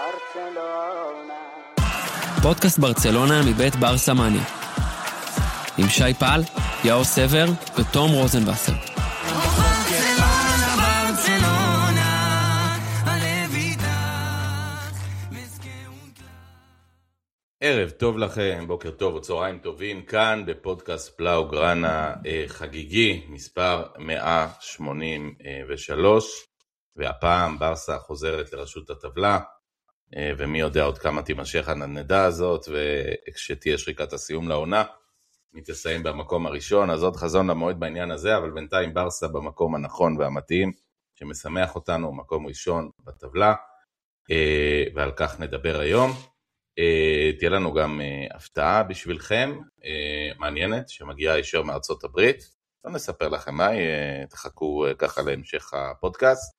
פודקאסט ברצלונה מבית בר סמני עם שי פל, יאו סבר ותום רוזנבסר. ערב טוב לכם, בוקר טוב או צהריים טובים, כאן בפודקאסט בלאו גרנה חגיגי, מספר 183, והפעם ברסה חוזרת לראשות הטבלה, ומי יודע עוד כמה תימשך הנדנדה הזאת, וכשתהיה שריקת הסיום לעונה, היא תסיים במקום הראשון, אז עוד חזון למועד בעניין הזה, אבל בינתיים ברסה במקום הנכון והמתאים, שמשמח אותנו, מקום ראשון בטבלה, ועל כך נדבר היום. תהיה לנו גם הפתעה בשבילכם, מעניינת, שמגיעה ישר מארצות הברית, לא נספר לכם מה, תחכו ככה להמשך הפודקאסט,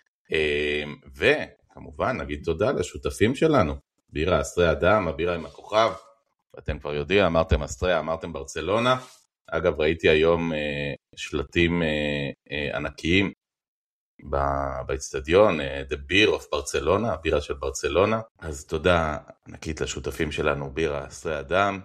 וכמובן נגיד תודה לשותפים שלנו, בירה אסטריה אדם, הבירה עם הכוכב, ואתם כבר יודעים, אמרתם אסטריה, אמרתם ברצלונה, אגב ראיתי היום שלטים ענקיים, באצטדיון, The Beer of Barcelona, הבירה של ברצלונה, אז תודה ענקית לשותפים שלנו, בירה אסטריה אדם,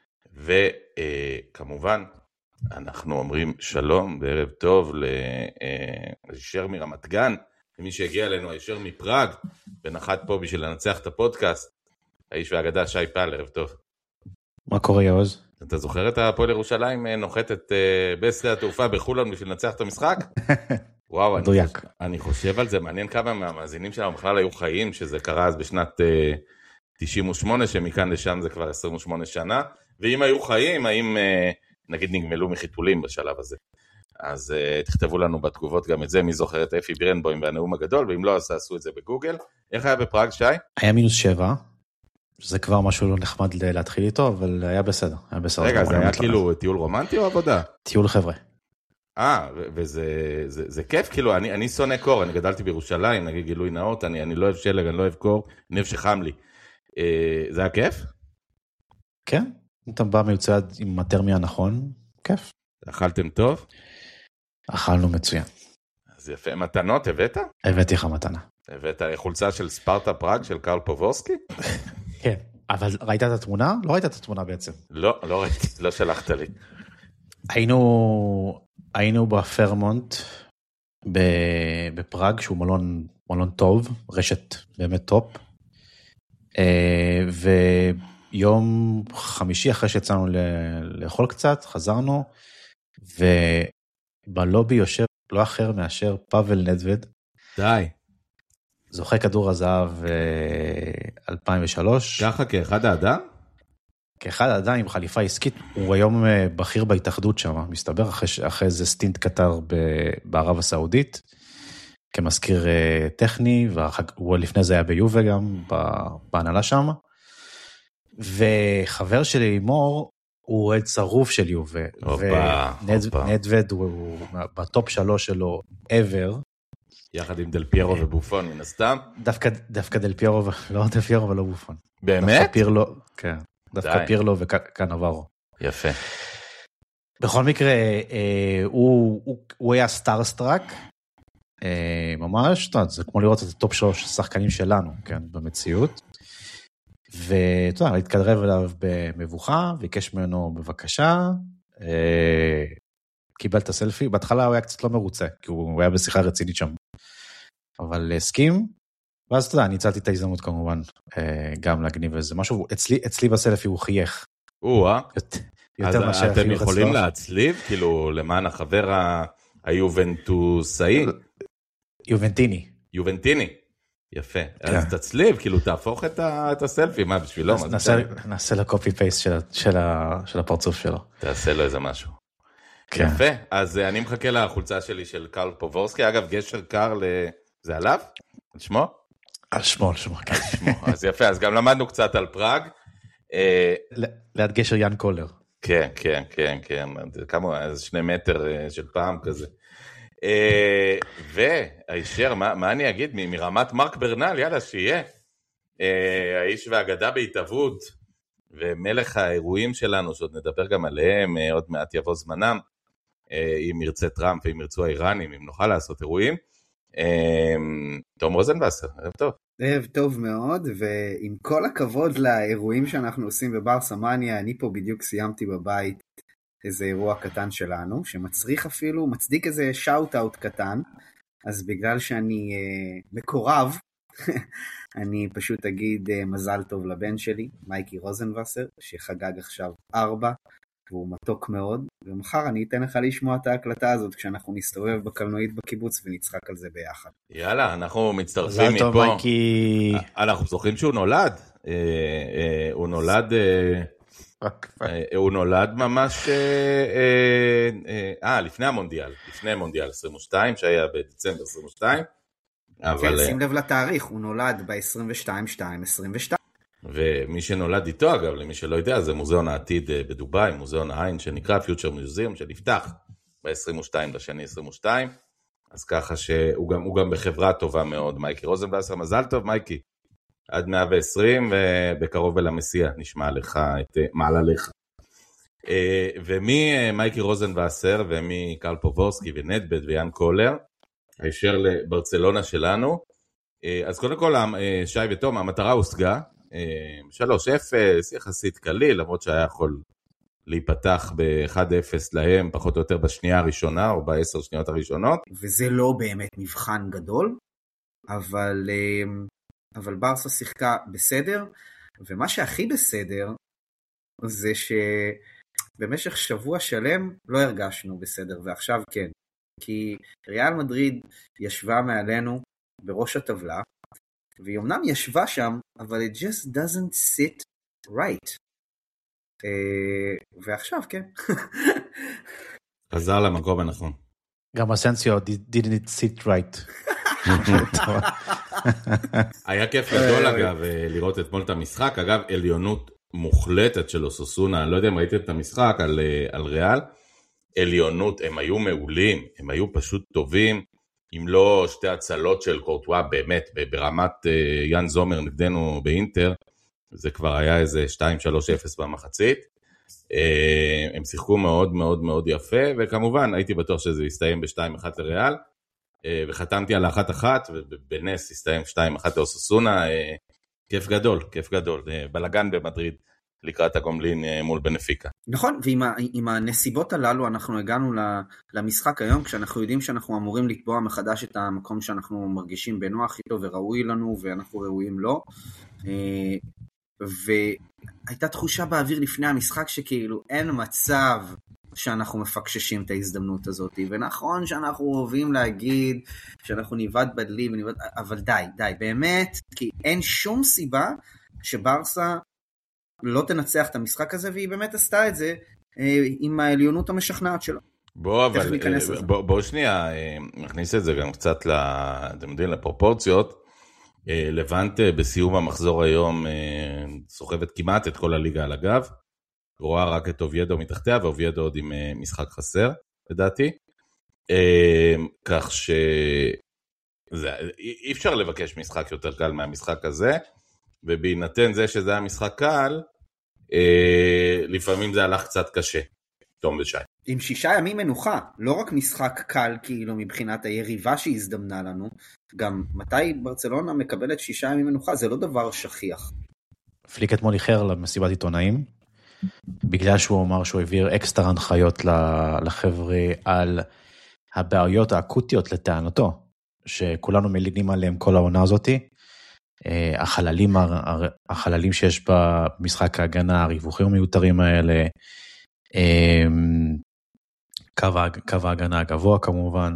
וכמובן, אנחנו אומרים שלום וערב טוב לישר מרמת גן, למי שהגיע אלינו הישר מפראג, ונחת פה בשביל לנצח את הפודקאסט, האיש והאגדה שי פל, ערב טוב. מה קורה יעוז? אתה זוכר את הפועל ירושלים נוחתת בשדה התעופה בחולון בשביל לנצח את המשחק? וואו, אני חושב על זה, מעניין כמה מהמאזינים שלנו בכלל היו חיים, שזה קרה אז בשנת 98, שמכאן לשם זה כבר 28 שנה, ואם היו חיים, האם נגיד נגמלו מחיתולים בשלב הזה. אז תכתבו לנו בתגובות גם את זה, מי זוכר את אפי בירנבוים והנאום הגדול, ואם לא, אז תעשו את זה בגוגל. איך היה בפראג, שי? היה -7, זה כבר משהו לא נחמד להתחיל איתו, אבל היה בסדר. רגע, זה היה כאילו טיול רומנטי או עבודה? טיול חבר'ה. וזה כיף, כאילו, אני שונא קור, אני גדלתי בירושלים, נגיד גילוי נאות, אני לא אוהב שלג, אני לא אוהב קור, אני אוהב שחם לי. זה היה כיף? כן, אתה בא מיוצד עם הטרמיה נכון, כיף. אכלתם טוב? אכלנו מצוין. אז יפה, מתנות הבאת? הבאתי לך מתנה. הבאת חולצה של ספרטה פראג של קרל פובורסקי? כן, אבל ראית את התמונה? לא ראית את התמונה בעצם. לא ראיתי, לא שלחת לי. היינו בפרמונט בפראג, שהוא מלון טוב, רשת באמת טופ, ויום חמישי אחרי שיצאנו לאכול קצת, חזרנו, ובלובי יושב לא אחר מאשר פאבל נדווד. די. זוכה כדור הזהב 2003. ככה כאחד האדם? כאחד האדם עם חליפה עסקית, הוא היום בכיר בהתאחדות שם, מסתבר אחרי איזה סטינט קטר בערב הסעודית, כמזכיר טכני, והוא לפני זה היה ביובה גם, בהנהלה שם, וחבר שלי מור, הוא אוהד צרוף של יובה, ונדווד הוא בטופ 3 שלו ever, יחד עם דל פיירו ובופון מן הסתם. דווקא דל פיירו, לא דל פיירו ולא בופון. באמת? דווקא פירלו, כן. דווקא פירלו וקנברו. יפה. בכל מקרה, הוא היה סטארסטראק, ממש, זה כמו לראות את הטופ 3 שחקנים שלנו, כן, במציאות. ואתה יודע, התקרב אליו במבוכה, ביקש ממנו בבקשה, קיבל את הסלפי, בהתחלה הוא היה קצת לא מרוצה, כי הוא היה בשיחה רצינית שם, אבל הסכים, ואז אתה יודע, אני הצלתי את ההזדמנות כמובן, גם להגניב איזה משהו, אצלי בסלפי הוא חייך. אז אתם יכולים להצליב, כאילו למען החבר היובנטוסאי? יובנטיני. יפה, אז תצליב, כאילו תהפוך את הסלפי, מה בשבילו? נעשה לו קופי פייסט של הפרצוף שלו. תעשה לו איזה משהו. יפה, אז אני מחכה לחולצה שלי של קרל פובורסקי, אגב גשר קר, זה עליו? על שמו? על שמו, כן. אז יפה, אז גם למדנו קצת על פראג. ליד גשר יאן קולר. כן, כמה, איזה 2 מטר של פעם כזה. והישר, מה אני אגיד, מרמת מרק ברנל, יאללה, שיהיה. האיש והאגדה בהתהוות, ומלך האירועים שלנו, שעוד נדבר גם עליהם, עוד מעט יבוא זמנם, אם ירצה טראמפ, ואם ירצו האיראנים, אם נוכל לעשות אירועים. תום רוזנווסר, ערב טוב. ערב טוב מאוד, ועם כל הכבוד לאירועים שאנחנו עושים בברסה מניה, אני פה בדיוק סיימתי בבית איזה אירוע קטן שלנו, שמצריך אפילו, מצדיק איזה שאוט-אוט קטן, אז בגלל שאני מקורב, אני פשוט אגיד מזל טוב לבן שלי, מייקי רוזנווסר, שחגג עכשיו 4, והוא מתוק מאוד, ומחר אני אתן לך לשמוע את ההקלטה הזאת, כשאנחנו נסתובב בקלנועית בקיבוץ ונצחק על זה ביחד. יאללה, אנחנו מצטרפים מפה. מזל טוב מייקי. אנחנו זוכרים שהוא נולד. הוא נולד ממש, לפני המונדיאל, לפני מונדיאל 22, שהיה בדצמבר 22. כן, שים לב לתאריך, הוא נולד ב-22-2-22. ומי שנולד איתו, אגב, למי שלא יודע, זה מוזיאון העתיד בדוביי, מוזיאון העין שנקרא פיוטר מיוזיאום, שנפתח ב-22/22, אז ככה שהוא גם בחברה טובה מאוד, מייקי רוזנווסר. מזל טוב מייקי, עד 120 ובקרוב אל המסיע, נשמע לך את מעלליך. ומי מייקי רוזנווסר ומי קרל פובורסקי ונדבד ויאן קולר, הישר לברצלונה שלנו. אז קודם כל, שי ותום, המטרה הושגה, 3-0, יחסית קליל, למרות שהיה יכול להיפתח ב-1-0 להם, פחות או יותר בשנייה הראשונה, או ב10 שניות הראשונות. וזה לא באמת מבחן גדול, אבל ברסה שיחקה בסדר, ומה שהכי בסדר, זה שבמשך שבוע שלם לא הרגשנו בסדר, ועכשיו כן. כי ריאל מדריד ישבה מעלינו בראש הטבלה, והיא אמנם ישבה שם, אבל it just doesn't sit right. ועכשיו, כן. חזר למקום הנכון. גם אסנסיו didn't sit right. היה כיף גדול, אגב, לראות אתמול את המשחק. אגב, עליונות מוחלטת של אוססונה, אני לא יודע אם ראיתם את המשחק על ריאל. עליונות, הם היו מעולים, הם היו פשוט טובים, אם לא שתי הצלות של קורטואה, באמת, ברמת יאן זומר נגדנו באינטר, זה כבר היה איזה 2-3-0 במחצית, הם שיחקו מאוד מאוד מאוד יפה, וכמובן הייתי בטוח שזה יסתיים ב-2-1 לריאל, וחתמתי על 1-1, ובנס יסתיים 2-1 לאוססונה, כיף גדול, כיף גדול, בלגן במדריד, לקראת הגומלין מול בנפיקה. נכון, ועם הנסיבות הללו אנחנו הגענו למשחק היום, כשאנחנו יודעים שאנחנו אמורים לקבוע מחדש את המקום שאנחנו מרגישים בנוח איתו וראוי לנו, ואנחנו ראויים לו, והייתה תחושה באוויר לפני המשחק שכאילו אין מצב שאנחנו מפקששים את ההזדמנות הזאת, ונכון שאנחנו אוהבים להגיד שאנחנו ניבד בדלי, אבל די, באמת, כי אין שום סיבה שברסה לא תנצח את המשחק הזה, והיא באמת עשתה את זה עם העליונות המשכנעת שלו. בוא שנייה, נכניס את זה גם קצת לפרופורציות. לבנט בסיום המחזור היום סוחבת כמעט את כל הליגה על הגב, רואה רק את אוביידו מתחתיה, ואוביידו עוד עם משחק חסר, לדעתי. כך שאי אפשר לבקש משחק יותר קל מהמשחק הזה, ובהינתן זה שזה היה משחק קל, לפעמים זה הלך קצת קשה. תום ושי. עם 6 ימים מנוחה, לא רק משחק קל כאילו מבחינת היריבה שהזדמנה לנו, גם מתי ברצלונה מקבלת 6 ימים מנוחה, זה לא דבר שכיח. פליק אתמול איחר למסיבת עיתונאים, בגלל שהוא אמר שהוא העביר אקסטרה הנחיות לחבר'ה על הבעיות האקוטיות לטענתו, שכולנו מלינים עליהם כל העונה הזאת, החללים שיש במשחק ההגנה, הריווחים המיותרים האלה, קו ההגנה הגבוה כמובן.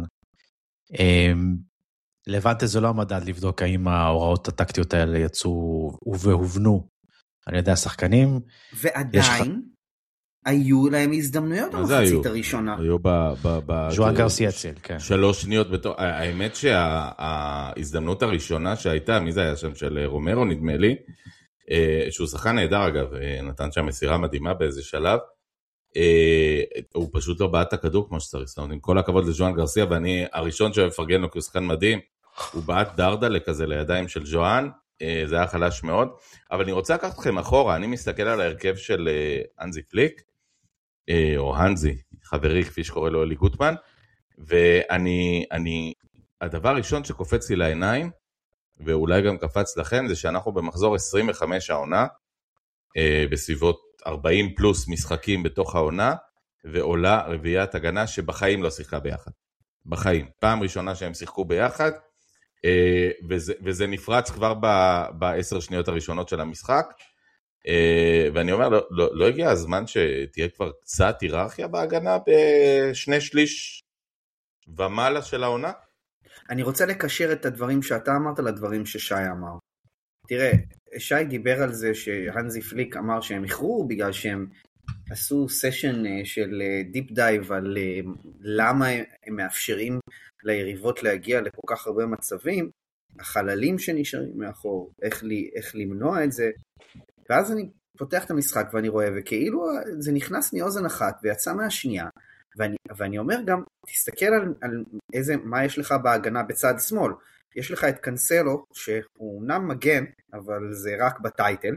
לבנטה זה לא המדד לבדוק האם ההוראות הטקטיות האלה יצאו והובנו על ידי השחקנים. ועדיין היו להם הזדמנויות במחצית הראשונה. היו ז'ואן גרסיה אצל, כן. 3 שניות האמת שההזדמנות הראשונה שהייתה, מי זה היה שם של רומרו נדמה לי, שהוא שחקן נהדר אגב, נתן שם מסירה מדהימה באיזה שלב, הוא פשוט לא בעט את הכדור כמו שצריך, זאת אומרת, עם כל הכבוד לז'ואן גרסיה, ואני הראשון שמפרגן לו כי הוא שחקן מדהים, הוא בעט דרדלה כזה לידיים של ז'ואן, זה היה חלש מאוד, אבל אני רוצה לקחת אתכם אחורה, אני מסתכל על ההרכב של אנזי פליק, או הנזי, חברי כפי שקורא לו אלי גוטמן, הדבר הראשון שקופץ לי לעיניים, ואולי גם קפץ לכם, זה שאנחנו במחזור 25 העונה, בסביבות 40 פלוס משחקים בתוך העונה, ועולה רביעיית הגנה שבחיים לא שיחקה ביחד. בחיים. פעם ראשונה שהם שיחקו ביחד, וזה נפרץ כבר ב10 שניות הראשונות של המשחק, ואני אומר, לא הגיע הזמן שתהיה כבר קצת היררכיה בהגנה בשני שליש ומעלה של העונה? אני רוצה לקשר את הדברים שאתה אמרת לדברים ששי אמר. תראה, שי דיבר על זה שהנזי פליק אמר שהם איחרו בגלל שהם עשו סשן של דיפ דייב על למה הם מאפשרים ליריבות להגיע לכל כך הרבה מצבים, החללים שנשארים מאחור, איך למנוע את זה, ואז אני פותח את המשחק ואני רואה, וכאילו זה נכנס מאוזן אחת ויצא מהשנייה, ואני אומר גם, תסתכל על מה יש לך בהגנה בצד שמאל, יש לך את קנסלו, שהוא אמנם מגן, אבל זה רק בטייטל,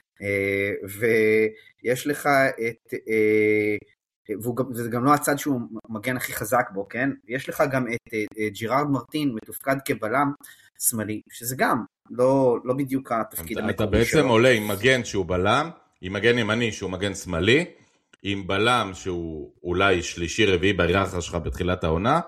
ויש לך את, וזה גם לא הצד שהוא מגן הכי חזק בו, כן? יש לך גם את ג'ירארד מרטין, מתופקד כבלם שמאלי, שזה גם לא בדיוק התפקיד המקורי שלו. אתה בעצם עולה עם מגן שהוא בלם, עם מגן ימני שהוא מגן שמאלי, עם בלם שהוא אולי שלישי רביעי בהיררכיה שלך בתחילת העונה,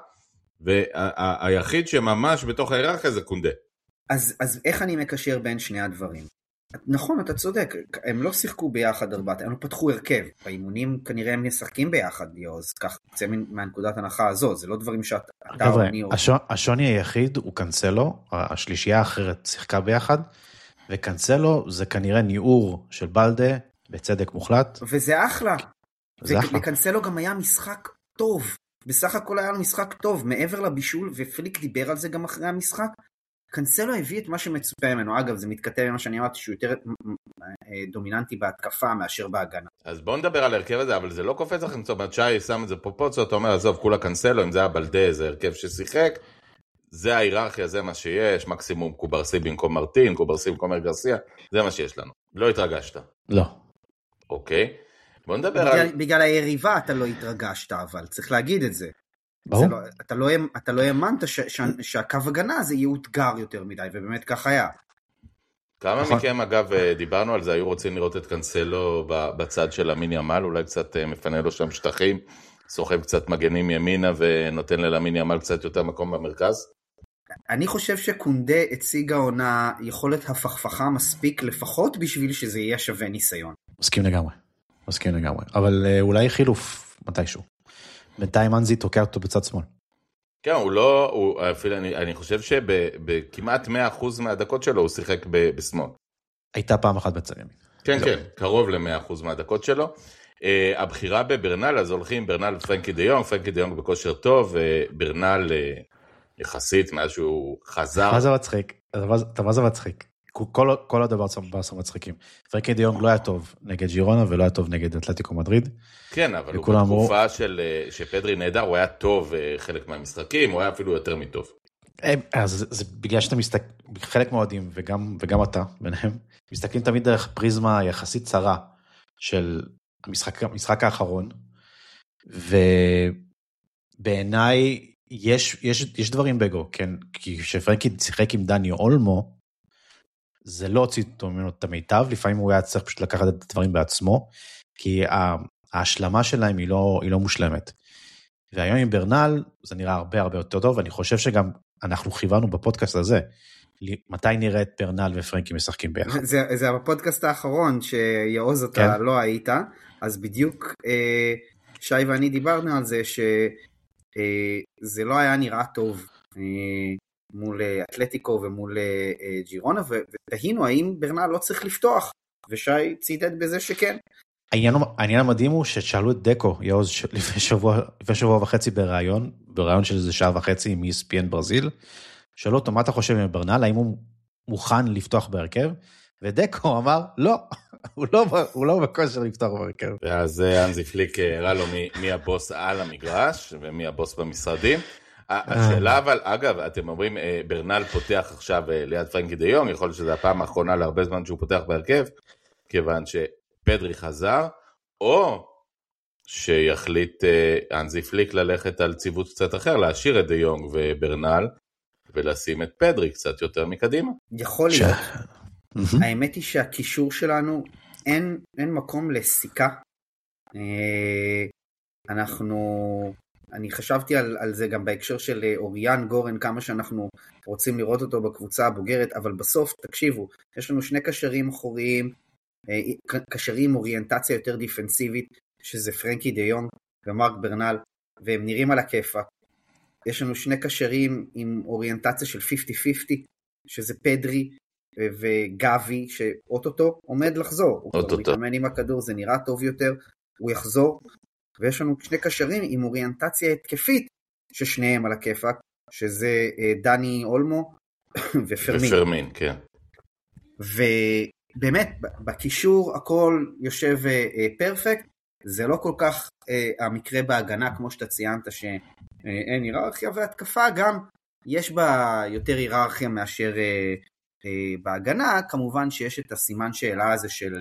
והיחיד שממש בתוך ההיררכיה זה קונדה. אז איך אני מקשר בין שני הדברים? נכון, אתה צודק, הם לא שיחקו ביחד ארבעת, הם לא פתחו הרכב, באימונים כנראה הם משחקים ביחד, אז כך יוצא מהנקודת הנחה הזאת, זה לא דברים שאתה חבר'ה, השוני היחיד הוא קנסלו, השלישייה האחרת שיחקה ביחד, וקנסלו זה כנראה ניעור של בלדה, בצדק מוחלט. וזה אחלה. לקנסלו גם היה משחק טוב, בסך הכל היה לו משחק טוב, מעבר לבישול, ופליק דיבר על זה גם אחרי המשחק, קנסלו הביא את מה שמצופה ממנו, אגב זה מתכתב עם מה שאני אמרתי, שהוא יותר דומיננטי בהתקפה מאשר בהגנה. אז בואו נדבר על הרכב הזה, אבל זה לא קופץ לכם, זאת אומרת שי שם את זה פרופוציות, אתה אומר, עזוב, כולה קנסלו, אם זה היה בלדה, זה הרכב ששיחק, זה ההיררכיה, זה מה שיש, מקסימום קוברסי במקום מרטין, קוברסי במקום גרסיה, זה מה שיש לנו. לא התרגשת? לא. אוקיי. בוא נדבר על... בגלל היריבה אתה לא התרגשת, אבל צריך להגיד את זה. אתה לא האמנת שהקו הגנה הזה יהיה אתגר יותר מדי, ובאמת כך היה. כמה מכם אגב דיברנו על זה, היו רוצים לראות את קנסלו בצד של המיני עמל, אולי קצת מפנה לו שם שטחים, סוחב קצת מגנים ימינה ונותן ללמיני עמל קצת יותר מקום במרכז? אני חושב שקונדה הציגה עונה יכולת הפכפכה מספיק לפחות בשביל שזה יהיה שווה ניסיון. מסכים לגמרי, אבל אולי חילוף מתישהו. בינתיים אנזי תוקע אותו בצד שמאל. כן, אפילו אני חושב שבכמעט 100% מהדקות שלו הוא שיחק בשמאל. הייתה פעם אחת בצד ימין. כן, קרוב ל-100% מהדקות שלו. הבחירה בברנל, אז הולכים ברנל ופרנקי דיונג, פרנקי דיונג בכושר טוב, ברנל יחסית מאז שהוא חזר. מה זה מצחיק? כל הדבר ברסה מצחיקים. פרנקי דיונג לא היה טוב נגד ג'ירונה ולא היה טוב נגד אתלטיקו מדריד. כן, אבל הוא בתקופה שפדרי נהדר, הוא היה טוב חלק מהמשחקים, הוא היה אפילו יותר מטוב. אז זה בגלל שאתם חלק מהאוהדים וגם אתה ביניהם, מסתכלים תמיד דרך פריזמה יחסית צרה של המשחק האחרון, ובעיניי יש דברים בגו, כן? כי כשפרנקי שיחק עם דני אולמו, זה לא הוציא ממנו את המיטב, לפעמים הוא היה צריך פשוט לקחת את הדברים בעצמו, כי ההשלמה שלהם היא לא מושלמת. והיום עם ברנל, זה נראה הרבה יותר טוב, ואני חושב שגם אנחנו חיוונו בפודקאסט הזה, מתי נראה את ברנל ופרנקי משחקים ביחד. זה הפודקאסט האחרון שיעוז אתה לא היית, אז בדיוק שי ואני דיברנו על זה, שזה לא היה נראה טוב, מול אתלטיקו ומול ג'ירונה, ותהינו האם ברנל לא צריך לפתוח, ושי צידד בזה שכן. העניין המדהים הוא ששאלו את דקו, יעוז, לפני שבוע וחצי בראיון של איזה שעה וחצי עם ESPN ברזיל, שאלו אותו, מה אתה חושב עם ברנל, האם הוא מוכן לפתוח בהרכב? ודקו אמר, לא, הוא לא בכושר לפתוח בהרכב. ואז אנזי פליק הראה לו מי הבוס על המגרש, ומי הבוס במשרדים. השאלה אבל, אגב, אתם אומרים, ברנל פותח עכשיו ליד פרנקי דיונג, יכול להיות שזו הפעם האחרונה להרבה זמן שהוא פותח בהרכב, כיוון שפדרי חזר, או שיחליט אנזי פליק ללכת על ציוות קצת אחר, להשאיר את דיונג וברנל, ולשים את פדרי קצת יותר מקדימה. יכול להיות. האמת היא שהקישור שלנו, אין מקום לסיכה. אני חשבתי על זה גם בהקשר של אוריאן גורן, כמה שאנחנו רוצים לראות אותו בקבוצה הבוגרת, אבל בסוף, תקשיבו, יש לנו שני קשרים אחוריים, קשרים אוריינטציה יותר דיפנסיבית, שזה פרנקי דה יונג ומרק ברנל, והם נראים על הכיפה. יש לנו שני קשרים עם אוריינטציה של 50-50, שזה פדרי וגבי, שאוטוטו עומד לחזור. הוא כבר מתאמן עם הכדור, זה נראה טוב יותר, הוא יחזור. ויש לנו שני קשרים עם אוריינטציה התקפית, ששניהם על הכיפה, שזה דני אולמו ופרמין. ופרמין, כן. ובאמת, בקישור הכל יושב פרפקט, זה לא כל כך המקרה בהגנה, כמו שאתה ציינת, שאין היררכיה, והתקפה גם יש בה יותר היררכיה מאשר בהגנה, כמובן שיש את הסימן שאלה הזה של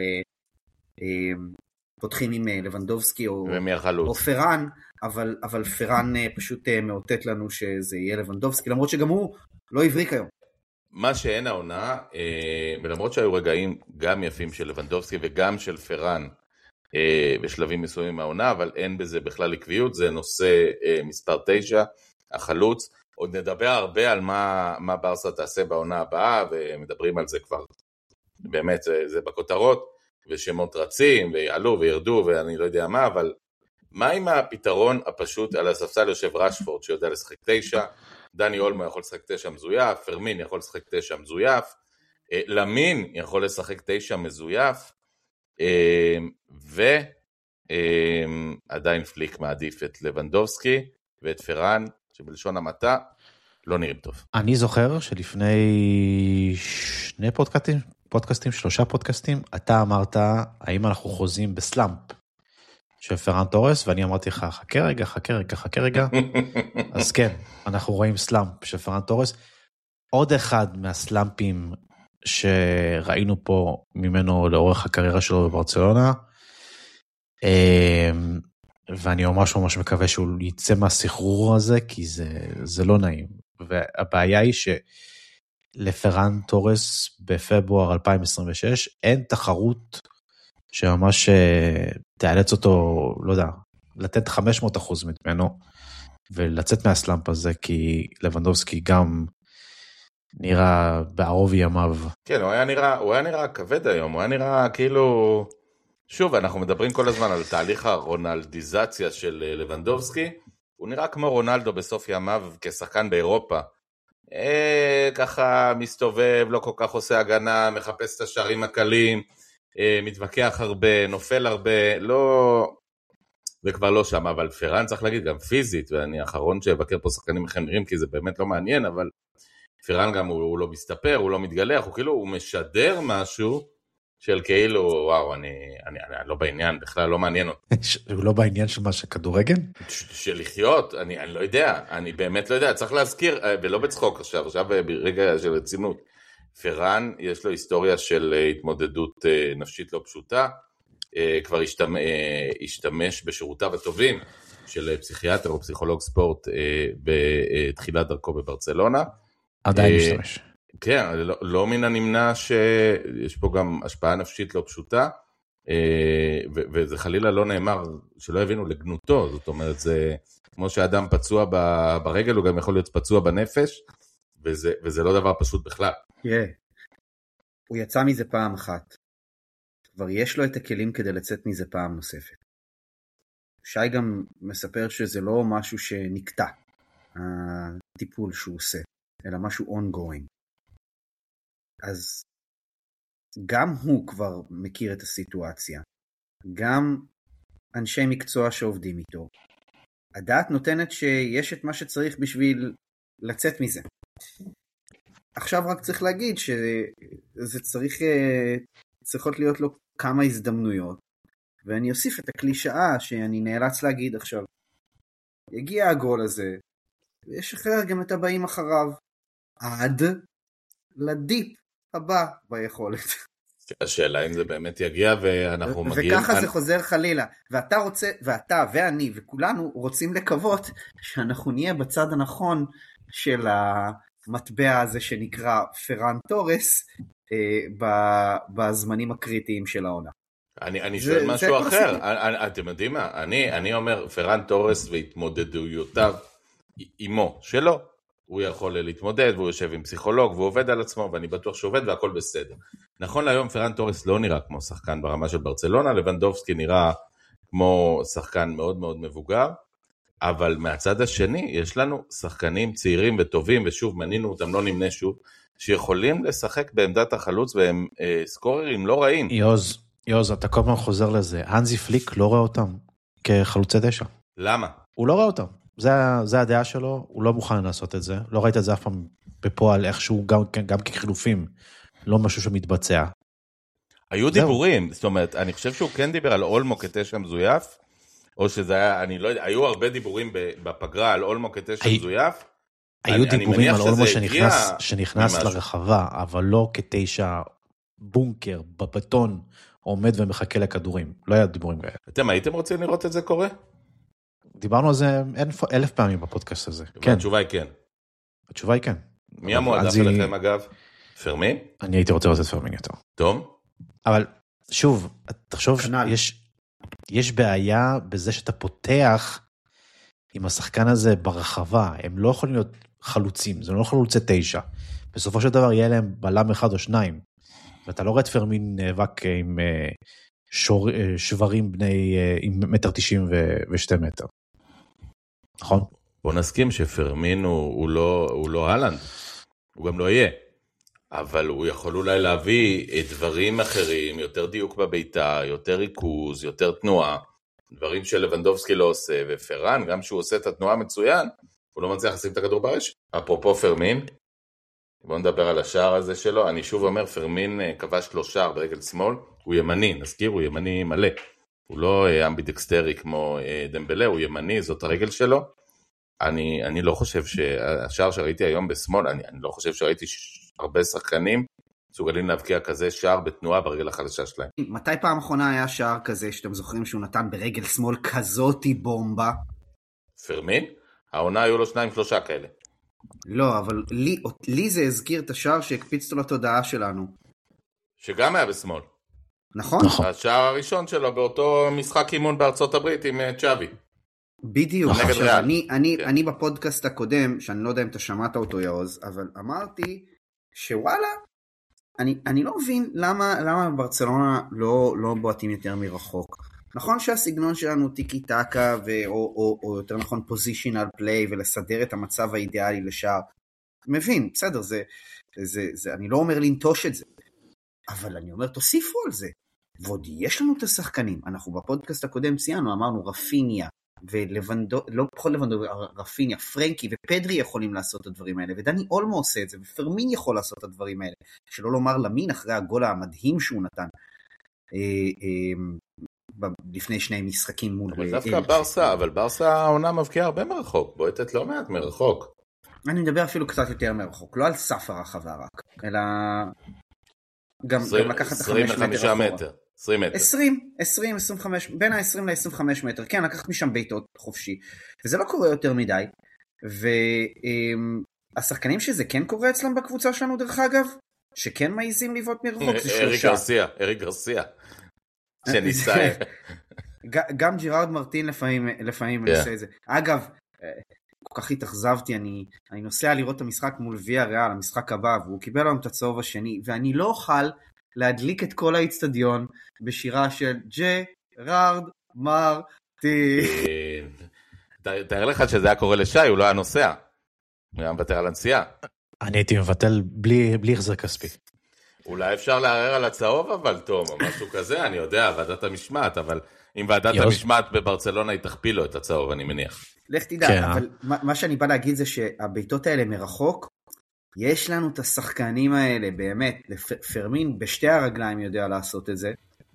פותחים עם לבנדובסקי או פרן, אבל פרן פשוט מאותת לנו שזה יהיה לבנדובסקי, למרות שגם הוא לא הבריק היום. מה שאין העונה, ולמרות שהיו רגעים גם יפים של לבנדובסקי וגם של פרן, בשלבים מסוימים מהעונה, אבל אין בזה בכלל עקביות, זה נושא מספר 9, החלוץ. עוד נדבר הרבה על מה ברסה תעשה בעונה הבאה, ומדברים על זה כבר, באמת זה בכותרות, ושמות רצים, ויעלו וירדו, ואני לא יודע מה, אבל מה עם הפתרון הפשוט? על הספסל יושב רשפורד, שיודע לשחק 9, דני אולמו יכול לשחק 9 מזויף, פרמין יכול לשחק 9 מזויף, למין יכול לשחק 9 מזויף, ועדיין פליק מעדיף את לבנדובסקי ואת פרן, שבלשון המעטה לא נראים טוב. אני זוכר שלפני 3 פודקאסטים, אתה אמרת, האם אנחנו חוזים בסלאמפ של פרן טורס, ואני אמרתי לך, חכה רגע, אז כן, אנחנו רואים סלאמפ של פרן טורס, עוד אחד מהסלאמפים שראינו פה ממנו לאורך הקריירה שלו בברצלונה, ואני ממש מקווה שהוא יצא מהסחרור הזה, כי זה לא נעים. והבעיה היא שלפרן טורס בפברואר 2026, אין תחרות שממש תאלץ אותו, לא יודע, לתת 500% ממנו, ולצאת מהסלאמפ הזה, כי לבנדובסקי גם נראה בערוב ימיו. כן, הוא היה נראה כבד היום, הוא היה נראה כאילו, שוב, אנחנו מדברים כל הזמן על תהליך הרונלדיזציה של לבנדובסקי, הוא נראה כמו רונלדו בסוף ימיו כשחקן באירופה, ככה מסתובב, לא כל כך עושה הגנה, מחפש את השערים הקלים, מתווכח הרבה, נופל הרבה, לא, וכבר לא שם, אבל פרן צריך להגיד גם פיזית, ואני האחרון שיבקר פה שחקנים חנרים, כי זה באמת לא מעניין, אבל פרן גם הוא לא מסתפר, הוא לא מתגלח, הוא כאילו, הוא משדר משהו של כאילו, וואו, אני לא בעניין, בכלל לא מעניין אותי. הוא לא בעניין של מה שכדורגל? של לחיות, אני לא יודע, אני באמת לא יודע, צריך להזכיר, ולא בצחוק עכשיו ברגע של רצינות, פרן יש לו היסטוריה של התמודדות נפשית לא פשוטה, כבר השתמש בשירותיו הטובים של פסיכיאטר או פסיכולוג ספורט בתחילת דרכו בברצלונה. עדיין משתמש. כן, לא מן הנמנע שיש פה גם השפעה נפשית לא פשוטה, וזה חלילה לא נאמר שלא הבינו לגנותו, זאת אומרת, זה כמו שאדם פצוע ברגל, הוא גם יכול להיות פצוע בנפש, וזה לא דבר פשוט בכלל. הוא יצא מזה פעם אחת, כבר יש לו את הכלים כדי לצאת מזה פעם נוספת. שי גם מספר שזה לא משהו שנקטע, הטיפול שהוא עושה, אלא משהו ongoing. אז גם הוא כבר מכיר את הסיטואציה, גם אנשי מקצוע שעובדים איתו. הדעת נותנת שיש את מה שצריך בשביל לצאת מזה. עכשיו רק צריך להגיד שזה צריכות להיות לו כמה הזדמנויות, ואני אוסיף את הקלישאה שאני נאלץ להגיד עכשיו. יגיע הגול הזה, וישחרר גם את הבאים אחריו, עד לדיפ הבא ביכולת. השאלה אם זה באמת יגיע ואנחנו מגיעים. וככה זה חוזר חלילה, ואתה ואני וכולנו רוצים לקוות שאנחנו נהיה בצד הנכון של המטבע הזה שנקרא פרן טורס, בזמנים הקריטיים של העונה. אני שואל משהו אחר, אתם יודעים מה, אני אומר פרן טורס והתמודדויותיו עמו, שלו, הוא יכול להתמודד, והוא יושב עם פסיכולוג, והוא עובד על עצמו, ואני בטוח שעובד והכל בסדר. נכון להיום פרן טורס לא נראה כמו שחקן ברמה של ברצלונה, לבנדובסקי נראה כמו שחקן מאוד מאוד מבוגר, אבל מהצד השני יש לנו שחקנים צעירים וטובים, ושוב מנינו אותם, לא נמנה שוב, שיכולים לשחק בעמדת החלוץ, והם סקוררים לא רעים. יוז, אתה כל פעם חוזר לזה. הנזי פליק לא רואה אותם כחלוצי דשא. למה? הוא לא רואה אותם. זה הדעה שלו, הוא לא מוכן לעשות את זה. לא ראית את זה אף פעם בפועל, איכשהו גם כחילופים, לא משהו שמתבצע. היו דיבורים, זאת אומרת, אני חושב שהוא כן דיבר על אולמו כתשע מזויף, או שזה היה, אני לא יודע, היו הרבה דיבורים בפגרה על אולמו כתשע מזויף. היו דיבורים על אולמו שנכנס לרחבה, אבל לא כתשע בונקר, בבטון, עומד ומחכה לכדורים. לא היה דיבורים כאלה. אתם הייתם רוצים לראות את זה קורה? דיברנו על זה 1,000 פעמים בפודקאסט הזה. כן. התשובה היא כן. התשובה היא כן. מי המועדף שלכם אגב? פרמין? אני הייתי רוצה לראות את פרמין יותר. תום? אבל שוב, תחשוב, יש בעיה בזה שאתה פותח עם השחקן הזה ברחבה. הם לא יכולים להיות חלוצים, זה לא חלוצי 9. בסופו של דבר יהיה להם בלם 1 או 2. ואתה לא רואה את פרמין נאבק עם שברים בני, עם 1.92 מטר. נכון? בוא נסכים שפרמין הוא לא הלנד, הוא גם לא יהיה, אבל הוא יכול אולי להביא דברים אחרים, יותר דיוק בביתה, יותר ריכוז, יותר תנועה, דברים שלבנדובסקי לא עושה, ופרן, גם שהוא עושה את התנועה מצוין, הוא לא מצליח לשים את הכדור ברשת. אפרופו פרמין, בואו נדבר על השער הזה שלו, אני שוב אומר, פרמין כבש לו שער ברגל שמאל, הוא ימני, נזכיר, הוא ימני מלא, הוא לא אמבידקסטרי כמו דמבלה, הוא ימני, זאת הרגל שלו. אני לא חושב שהשער שראיתי היום בשמאל, אני לא חושב שראיתי הרבה שחקנים מסוגלים להבקיע כזה שער בתנועה ברגל החלשה שלהם. מתי פעם אחרונה היה שער כזה שאתם זוכרים שהוא נתן ברגל שמאל כזאתי בומבה? פרמין? העונה היו לו 2-3 כאלה. לא, אבל לי זה הזכיר את השער שהקפיץ לו לתודעה שלנו. שגם היה בשמאל. נכון. השער הראשון שלו באותו משחק אימון בארצות הברית עם צ'אבי. בדיוק. אני בפודקאסט הקודם, שאני לא יודע אם אתה שמעת אותו יעוז, אבל אמרתי שוואלה, אני לא מבין למה ברצלונה לא בועטים יותר מרחוק. נכון שהסגנון שלנו טיקי טקה, או יותר נכון פוזישיונל פליי, ולסדר את המצב האידיאלי לשער. מבין, בסדר, אני לא אומר לנטוש את זה, אבל אני אומר תוסיפו על זה. ועוד יש לנו את השחקנים, אנחנו בפודקאסט הקודם ציינו, אמרנו רפיניה, לא פחות לבנדו, רפיניה, פרנקי ופדרי יכולים לעשות את הדברים האלה, ודני אולמו עושה את זה, ופרמין יכול לעשות את הדברים האלה, שלא לומר למין אחרי הגול המדהים שהוא נתן, לפני שני משחקים מול... אבל דווקא ברסה, אבל ברסה העונה מבקיעה הרבה מרחוק, בועטת לא מעט מרחוק. אני מדבר אפילו קצת יותר מרחוק, לא על סף הרחבה רק, אלא גם לקחת את 25 מטר. 20 מטר. 20, 25, בין ה-20 ל-25 מטר, כן, לקחת משם ביתות חופשי, וזה לא קורה יותר מדי, והשחקנים שזה כן קורה אצלם בקבוצה שלנו דרך אגב, שכן מעיזים לבעוט מרחוק, זה שלושה. אריק גרסיה, שניסה. גם ג'רארד מרטין לפעמים עושה את זה. אגב, כל כך התאכזבתי, אני נוסע לראות את המשחק מול ויה ריאל, המשחק הבא, והוא קיבל לנו את הצהוב השני, ואני לא אוכל להדליק את כל האצטדיון בשירה של ג'רארד מרטין. תאר לך שזה היה קורה לשי, הוא לא היה נוסע. הוא היה מוותר על הנסיעה. אני הייתי מבטל בלי החזר כספי. אולי אפשר לערער על הצהוב, אבל תום, או משהו כזה, אני יודע, ועדת המשמעת, אבל אם ועדת המשמעת בברצלונה היא תכפיל לו את הצהוב, אני מניח. לך תדע, אבל מה שאני בא להגיד זה שהביתות האלה מרחוק, יש לנו את השחקנים האלה, באמת, פרמין בשתי הרגליים יודע לעשות את זה,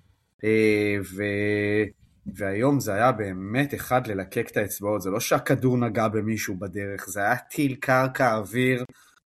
והיום זה היה באמת אחד ללקק את האצבעות, זה לא שהכדור נגע במישהו בדרך, זה היה טיל קרקע אוויר,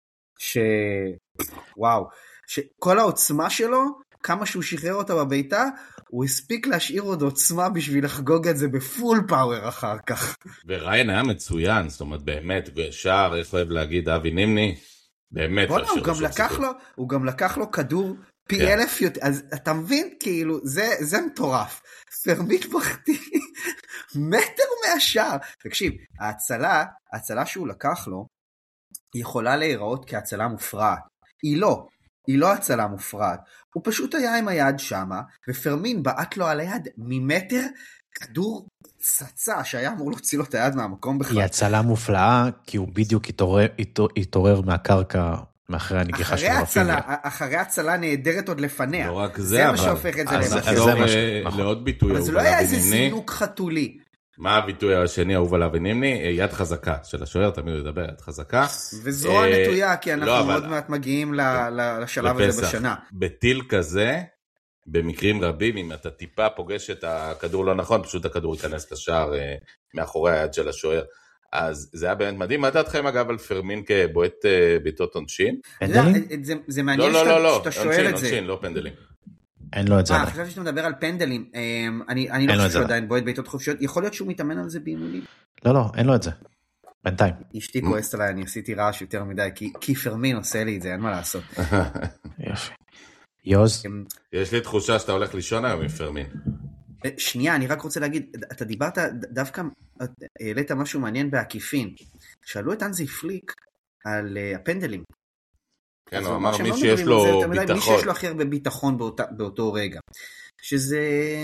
וואו, שכל העוצמה שלו, כמה שהוא שחרר אותה בביתה, הוא הספיק להשאיר עוד עוצמה בשביל לחגוג את זה בפול פאוור אחר כך. וריין היה מצוין, זאת אומרת באמת, ושער, איך אוהב להגיד, אבי נימני, באמת. הוא גם לקח לו כדור פי 1000 יותר, אז אתה מבין, כאילו, זה מטורף. פרמין מחטיא מטר מהשאר. תקשיב, ההצלה שהוא לקח לו, יכולה להיראות כהצלה מופרעת. היא לא הצלה מופרעת. הוא פשוט היה עם היד שמה, ופרמין בעט לו על היד ממטר, כדור צצה שהיה אמור להוציא לו את היד מהמקום בכלל. היא הצלה מופלאה, כי הוא בדיוק התעורר מהקרקע, מאחרי הנגיחה של רפיניה. אחרי הצלה נהדרת עוד לפניה. לא רק זה מה שהופך את זה לעוד ביטוי. אבל זה לא היה איזה זינוק חתולי. מה הביטוי השני האהוב עליו ונימני? יד חזקה של השוער, תמיד הוא ידבר, יד חזקה. וזרוע נטויה, כי אנחנו עוד מעט מגיעים לשלב הזה בשנה. בטיל כזה, במקרים רבים, אם אתה טיפה פוגש את הכדור לא נכון, פשוט הכדור ייכנס לשער מאחורי היד של השוער. אז זה היה באמת מדהים. מה דעתכם אגב על פרמין כבועט בעיטות עונשין? פנדלים? זה מעניין שאתה שואל את זה. עונשין, לא פנדלים. אין לו את זה. חשבתי שאתה מדבר על פנדלים. אני לא חושב שהוא עדיין בועט בעיטות חופשיות. יכול להיות שהוא מתאמן על זה באימונים? לא, אין לו את זה. בינתיים. אשתי כועסת עליי, אני עשיתי רעש יותר מדי, כי פרמין עושה לי את זה, אין מה לעשות. יופי. יוז? יש לי תחושה שאתה הולך לישון היום עם פרמין. שנייה, אני רק רוצה להגיד, אתה דיברת, דווקא העלית משהו מעניין בעקיפין. שאלו את אנזי פליק על הפנדלים. כן, הוא אמר מי שיש לו ביטחון. מי שיש לו הכי הרבה ביטחון באותו רגע. שזה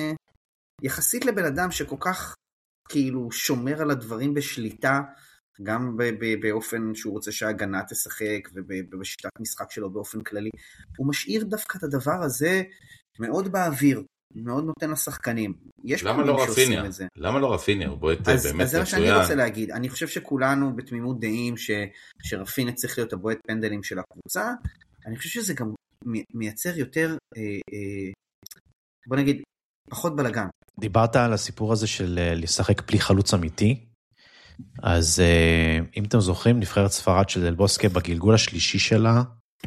יחסית לבן אדם שכל כך כאילו שומר על הדברים בשליטה, גם באופן שהוא רוצה שההגנה תשחק, ובשיטת משחק שלו באופן כללי. הוא משאיר דווקא את הדבר הזה מאוד באוויר. מאוד נותן לשחקנים. למה לא רפיניה? למה לא רפיניה? הוא בועט באמת מצוין. אז זה מה שאני רוצה להגיד. אני חושב שכולנו בתמימות דעים שרפיניה צריך להיות הבועט פנדלים של הקבוצה. אני חושב שזה גם מייצר יותר, בוא נגיד, פחות בלגן. דיברת על הסיפור הזה של לשחק בלי חלוץ אמיתי. אז אם אתם זוכרים, נבחרת ספרד של דל בוסקה בגלגול השלישי שלה,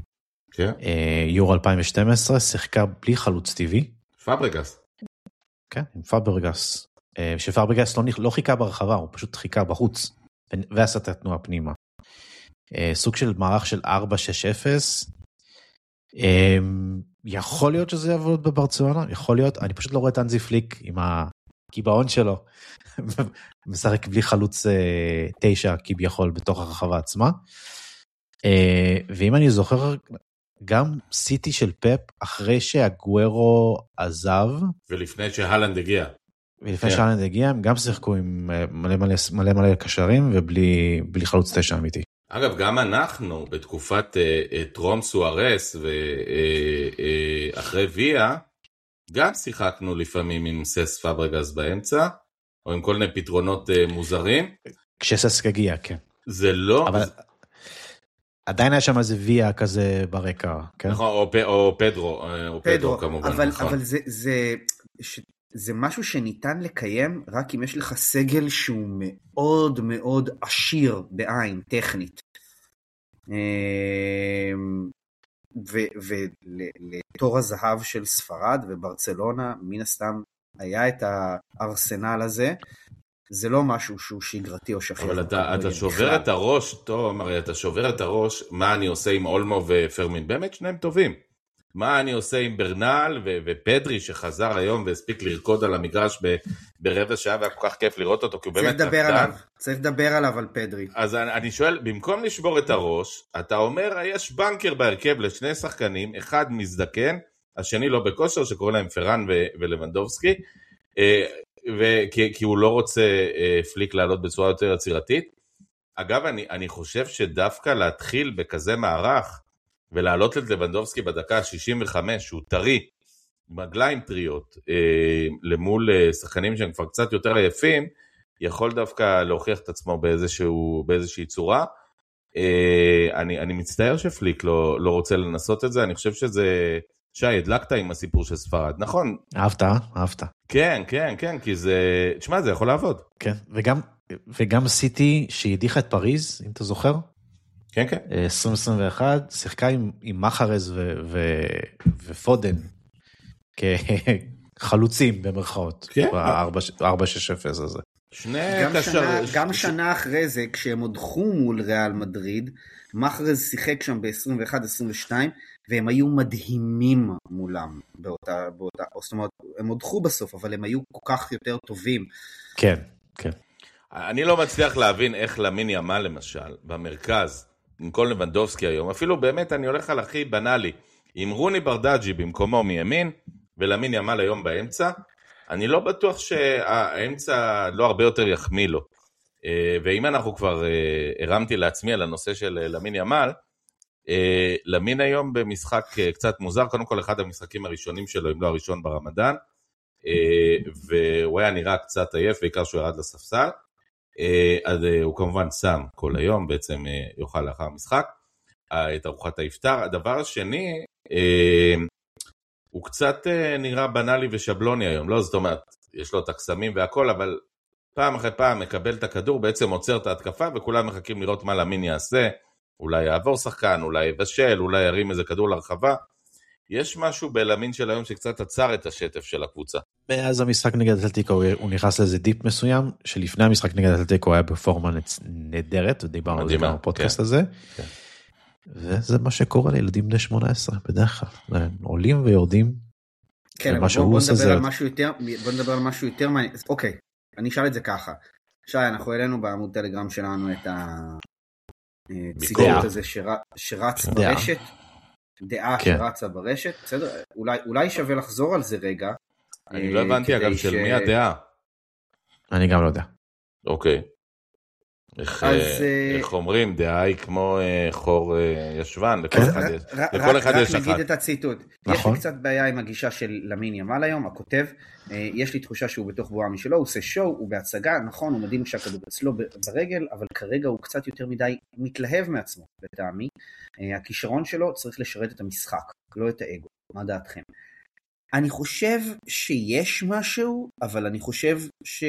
יורו 2012, שיחקה בלי חלוץ טבעי. פאברגס. כן, עם פאברגס. שפאברגס לא חיכה ברחבה, הוא פשוט חיכה בחוץ, ועשה את התנועה פנימה. סוג של מערך של 4-6-0. יכול להיות שזה יעבוד בברצלונה, יכול להיות, אני פשוט לא רואה את אנזי פליק עם הקיבעון שלו, משחק בלי חלוץ 9 כביכול בתוך הרחבה עצמה. ואם אני זוכר, גם סיטי של פפ, אחרי שהגוארו עזב, ולפני שהלנד הגיע, הם גם שיחקו עם מלא קשרים, ובלי חלוץ 9 אמיתי. אגב, גם אנחנו, בתקופת טרום סוארס, ואחרי ויה, גם שיחקנו לפעמים עם סס פאברגס באמצע, או עם כל מיני פתרונות מוזרים. כשסס הגיע, כן. זה לא... אבל... עדיין היה שם איזה ויה כזה ברקע, כן? נכון, או פדרו כמובן. אבל זה משהו שניתן לקיים רק אם יש לך סגל שהוא מאוד מאוד עשיר בעין, טכנית. ולתור הזהב של ספרד וברצלונה, מן הסתם היה את הארסנל הזה, זה לא משהו שהוא שגרתי או שכיח. אבל אתה שובר את הראש, טוב, הרי אתה שובר את הראש, מה אני עושה עם אולמו ופרמין, באמת שניהם טובים. מה אני עושה עם ברנל ופדרי שחזר היום והספיק לרקוד על המגרש ברבע שעה, והיה כל כך כיף לראות אותו, כי הוא באמת קפטן. צריך לדבר עליו על פדרי. אז אני שואל, במקום לשבור את הראש, אתה אומר, יש בנקר בהרכב לשני שחקנים, אחד מזדקן, השני לא בכושר, שקורא להם פרן ולוונדובסקי, כי הוא לא רוצה פליק לעלות בצורה יותר יצירתית. אגב, אני חושב שדווקא להתחיל בכזה מערך, ולעלות את לבנדובסקי בדקה 65, שהוא טרי, מגליים טריות, למול שחקנים שהם כבר קצת יותר עייפים, יכול דווקא להוכיח את עצמו באיזושהי צורה. אני מצטער שפליק לא רוצה לנסות את זה, אני חושב שזה... שי, הדלקת עם הסיפור של ספרד, נכון? אהבת. כן, כי זה... תשמע, זה יכול לעבוד. כן, וגם סיטי שהדיחה את פריז, אם אתה זוכר? כן. 2021, שיחקה עם מחרז ופודן, כחלוצים במרכאות, ב-4-6-0 הזה. גם שנה אחרי זה, כשהם הודחו מול ריאל מדריד, מחרז שיחק שם ב-21-22, והם היו מדהימים מולם באותה, זאת אומרת, הם הודחו בסוף, אבל הם היו כל כך יותר טובים. כן, כן. אני לא מצליח להבין איך למין ימה למשל, במרכז, עם כל לבנדובסקי היום, אפילו באמת אני הולך על הכי בנאלי, עם רוני ברדאג'י במקומו מימין, ולמין ימה היום באמצע, אני לא בטוח שהאמצע לא הרבה יותר יחמיא לו. ואם אנחנו כבר הרמתי לעצמי על הנושא של למין ימל, למין היום במשחק קצת מוזר, קודם כל אחד המשחקים הראשונים שלו, אם לא הראשון ברמדאן, והוא היה נראה קצת עייף, בעיקר שהוא ירד לספסל, אז הוא כמובן שם כל היום, בעצם יאכל לאחר המשחק, את ארוחת האפטר. הדבר השני, הוא קצת נראה בנאלי ושבלוני היום, לא? זאת אומרת, יש לו את הקסמים והכל, אבל פעם אחרי פעם מקבל את הכדור, בעצם עוצר את ההתקפה, וכולם מחכים לראות מה למין יעשה, אולי יעבור שחקן, אולי יבשל, אולי ירים איזה כדור לרחבה. יש משהו בלמין של היום שקצת עצר את השטף של הקבוצה. מאז המשחק נגד אתלטיקו הוא נכנס לאיזה דיפ מסוים, שלפני המשחק נגד אתלטיקו היה בפורמה נהדרת, דיברנו על זה גם בפודקאסט הזה, וזה מה שקורה לילדים בני 18 בדרך כלל, עולים ויורדים. כן, בוא נדבר על משהו יותר מעניין. אוקיי, אני אשאל את זה ככה. שי, אנחנו העלינו בעמוד טלגרם שלנו את הציטוט הזה שרץ ברשת, דעה שרצה ברשת, בסדר? אולי שווה לחזור על זה רגע. אני לא הבנתי אגב של מי הדעה. אני גם לא יודע. אוקיי. איך אומרים, דעה היא כמו חור ישבן, לכל אחד יש אחת. רק נגיד את הציטוט. יש לי קצת בעיה עם הגישה של למין ימל היום, הכותב, יש לי תחושה שהוא בתוך בועה משלו, הוא עושה שואו, הוא בהצגה, נכון, הוא מדהים כשהכדור אצלו ברגל, אבל כרגע הוא קצת יותר מדי מתלהב מעצמו, לטעמי. הכישרון שלו צריך לשרת את המשחק, לא את האגו. מה דעתכם? אני חושב שיש משהו, אבל אני חושב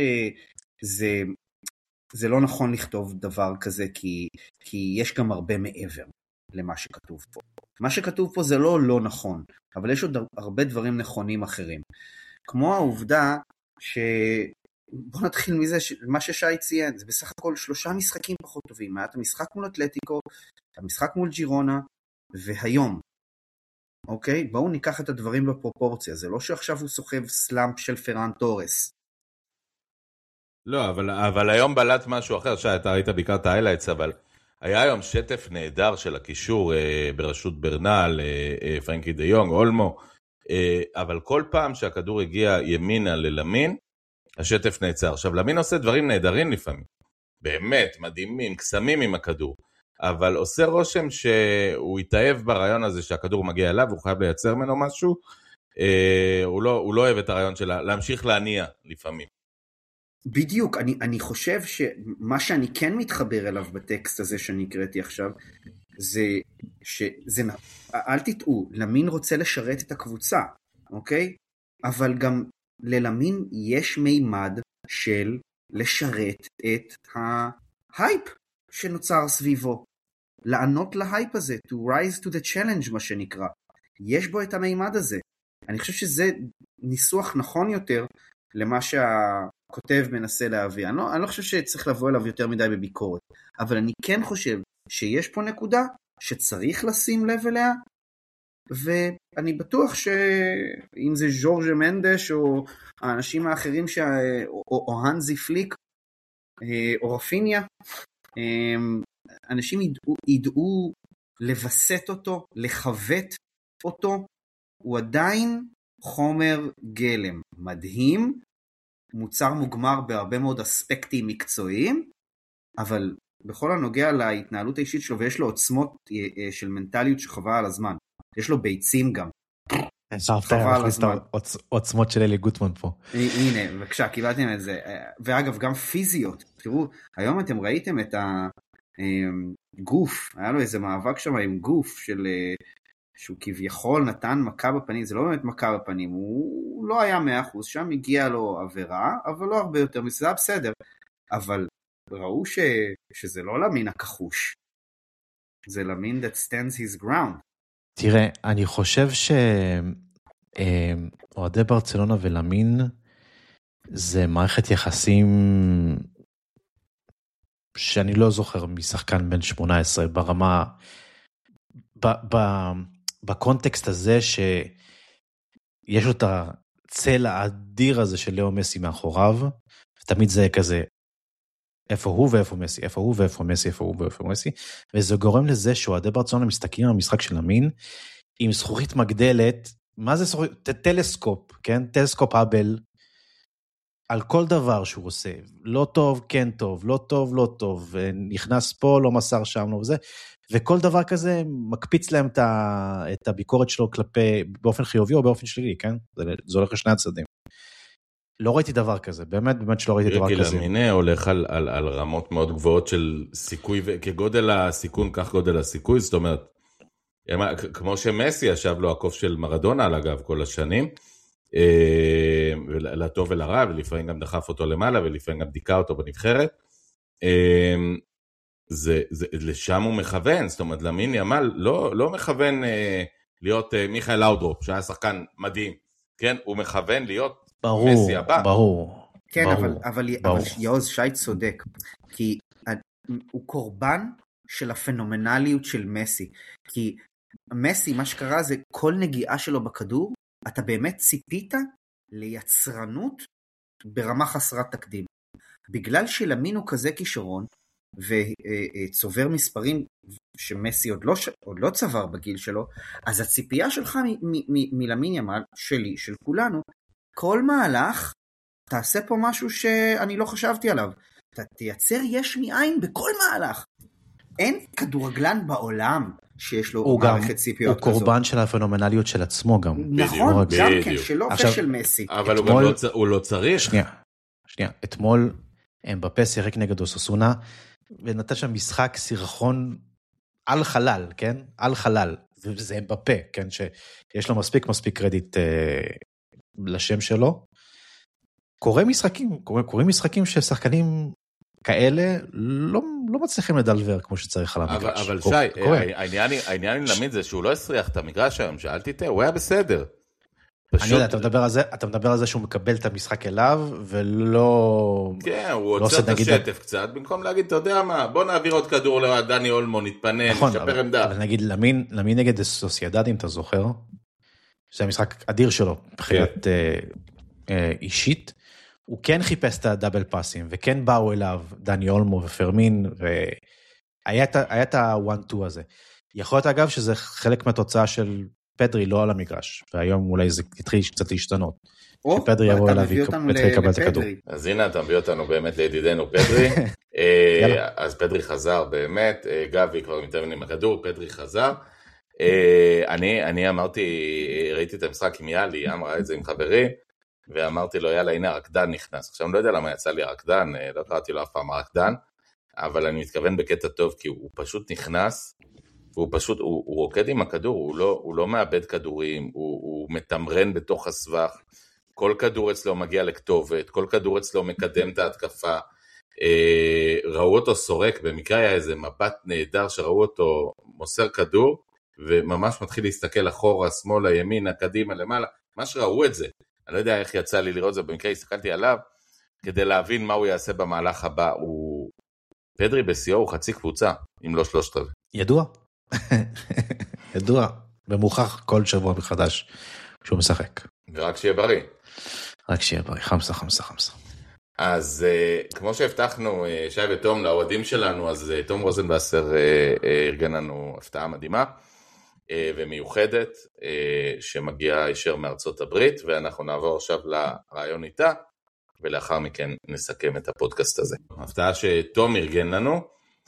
זה לא נכון לכתוב דבר כזה, כי יש גם הרבה מעבר למה שכתוב פה. מה שכתוב פה זה לא נכון, אבל יש עוד הרבה דברים נכונים אחרים. כמו העובדה בוא נתחיל מזה, מה ששי ציין, זה בסך הכל 3 משחקים פחות טובים. היה את המשחק מול אתלטיקו, המשחק מול ג'ירונה, והיום. אוקיי? בואו ניקח את הדברים בפרופורציה. זה לא שעכשיו הוא סוחב סלאמפ של פרן טורס. לא, אבל היום בלט משהו אחר, שאתה ראית בעיקר את האיילייטס, אבל היה היום שטף נהדר של הקישור בראשות ברנל, פרנקי דה יונג, אולמו, אבל כל פעם שהכדור הגיע ימינה ללמין, השטף נעצר. עכשיו, למין עושה דברים נהדרים לפעמים, באמת, מדהימים, קסמים עם הכדור, אבל עושה רושם שהוא יתאהב ברעיון הזה שהכדור מגיע אליו, הוא חייב לייצר ממנו משהו, הוא לא אוהב את הרעיון שלה, להמשיך להניע לפעמים. בדיוק, אני חושב שמה שאני כן מתחבר אליו בטקסט הזה שאני הקראתי עכשיו, זה אל תטעו, למין רוצה לשרת את הקבוצה, אוקיי? אבל גם ללמין יש מימד של לשרת את ההייפ שנוצר סביבו, לענות להייפ הזה, to rise to the challenge מה שנקרא, יש בו את המימד הזה. אני חושב שזה ניסוח נכון יותר למה כותב מנסה להביא. אני לא חושב שצריך לבוא אליו יותר מדי בביקורת, אבל אני כן חושב שיש פה נקודה שצריך לשים לב אליה, ואני בטוח שאם זה ז'ורג' מנדש או האנשים האחרים או הנזי פליק או רפיניה, אנשים ידעו לבסט אותו, לחוות אותו. הוא עדיין חומר גלם מדהים, מוצר מוגמר בהרבה מאוד אספקטים מקצועיים, אבל בכל הנוגע להתנהלות האישית שלו, ויש לו עוצמות של מנטליות שחווה על הזמן. יש לו ביצים גם. חווה על הזמן. עוצמות של אלי גוטמן פה. הנה, בבקשה, קיבלתם את זה. ואגב, גם פיזיות. תראו, היום אתם ראיתם את הגוף, היה לו איזה מאבק שם עם גוף שהוא כביכול נתן מכה בפנים, זה לא באמת מכה בפנים, הוא לא היה 100%, שם הגיע לו עבירה, אבל לא הרבה יותר, זה בסדר, אבל ראו שזה לא למין הכחוש, זה למין that stands his ground. תראה, אני חושב שאוהדי ברצלונה ולמין, זה מערכת יחסים שאני לא זוכר משחקן בן 18 ברמה, בקונטקסט הזה שיש לו את הצל האדיר הזה של לאו מסי מאחוריו, ותמיד זה כזה, איפה הוא ואיפה מסי, איפה הוא ואיפה מסי, איפה הוא ואיפה מסי, וזה גורם לזה שאוהדי ברצלונה מסתכלים על המשחק של למין, עם זכוכית מגדלת, מה זה זכוכית? טלסקופ, כן? טלסקופ האבל, על כל דבר שהוא עושה, לא טוב, כן טוב, לא טוב, לא טוב, נכנס פה, לא מסר שם, לא וזה, וכל דבר כזה מקפיץ להם את הביקורת שלו כלפי, באופן חיובי או באופן שלילי, כן? זה הולך לשני הצדדים. לא ראיתי דבר כזה, באמת שלא ראיתי דבר כזה. גילמינה הולך על רמות מאוד גבוהות של סיכוי, וכגודל הסיכון, כך גודל הסיכוי, זאת אומרת, כמו שמסי ישב לו הקוף של מרדונה על הגב כל השנים, לטוב ולרע, ולפעמים גם דחף אותו למעלה, ולפעמים גם דיכה אותו בנבחרת, לשם הוא מכוון, זאת אומרת, למין ימל לא מכוון להיות מיכאל לאודרופ, שהיה שחקן מדהים, כן? הוא מכוון להיות מסי הבא. ברור. כן, אבל יעוז שי צודק, כי הוא קורבן של הפנומנליות של מסי, כי מסי, מה שקרה זה כל נגיעה שלו בכדור, אתה באמת ציפית ליצרנות ברמה חסרת תקדים. בגלל שלמין הוא כזה כישרון, וצובר מספרים שמסי עוד לא צבר בגיל שלו, אז הציפייה שלך מלמין ימל, שלי, של כולנו, כל מהלך, תעשה פה משהו שאני לא חשבתי עליו. אתה תייצר יש מאין בכל מהלך. אין כדורגלן בעולם שיש לו מערכת ציפיות כזאת. הוא קורבן של הפנומנליות של עצמו גם. נכון, גם כן, שלא ושל מסי. אבל הוא לא צריך. שנייה, אתמול אמבפה שיחק נגד אוססונה, ונתן שם משחק סירחון על חלל, כן? על חלל. זה אמבפה, כן? שיש לו מספיק קרדיט לשם שלו. קוראים משחקים ששחקנים כאלה לא מצליחים לדלבר כמו שצריך על המגרש. אבל שי, העניין למין זה שהוא לא הסריח את המגרש היום, שאלתי תה, הוא היה בסדר. אני יודע, אתה מדבר על זה שהוא מקבל את המשחק אליו, ולא... כן, הוא עוצר את השטף קצת, במקום להגיד, אתה יודע מה, בוא נעביר עוד כדור לדני אולמו, נתפנה, נשפר עמדה. אבל נגיד, למין נגד סוסיידד, אם אתה זוכר, שזה המשחק אדיר שלו, מבחינת אישית, הוא כן חיפש את הדאבל פאסים, וכן באו אליו דני אולמו ופרמין, והיה את ה-1-2 הזה. יכול להיות אגב שזה חלק מהתוצאה של פדרי לא על המגרש, והיום אולי זה התחיל קצת להשתנות. שפדרי יבוא אליו ויקבל את הכדור. אז הנה אתה מביא אותנו באמת לידידנו פדרי, אז פדרי חזר באמת, גבי כבר מתאמן עם הכדור, פדרי חזר, אני אמרתי, ראיתי את המשחק עם יאלי, אמרה את זה עם חברי, ואמרתי לו, יאללה, הנה הרקדן נכנס. עכשיו, אני לא יודע למה יצא לי הרקדן, לא קראתי לו אף פעם הרקדן, אבל אני מתכוון בקטע טוב, כי הוא פשוט נכנס, הוא רוקד עם הכדור, הוא לא מאבד כדורים, הוא מתמרן בתוך הסבך, כל כדור אצלו מגיע לכתובת, כל כדור אצלו מקדם את ההתקפה, ראו אותו סורק, במקרה היה איזה מבט נהדר שראו אותו מוסר כדור, וממש מתחיל להסתכל אחורה, שמאלה, ימינה, קדימה, למעלה, מה שראו את זה, אני לא יודע איך יצא לי לראות זה, במקרה הסתכלתי עליו, כדי להבין מה הוא יעשה במהלך הבא, פדרי בסיוע הוא חצי קבוצה, אם לא 3/4. ידוע, ומוכח כל שבוע מחדש, כשהוא משחק. ורק שיהיה בריא. רק שיהיה בריא, חמסה. אז כמו שהבטחנו, שי ותום, לאוהדים שלנו, אז תום רוזנבסר ארגן לנו הפתעה מדהימה, ומיוחדת, שמגיעה ישר מארצות הברית, ואנחנו נעבור עכשיו לרעיון איתה, ולאחר מכן נסכם את הפודקאסט הזה. הפתעה שתום ארגן לנו,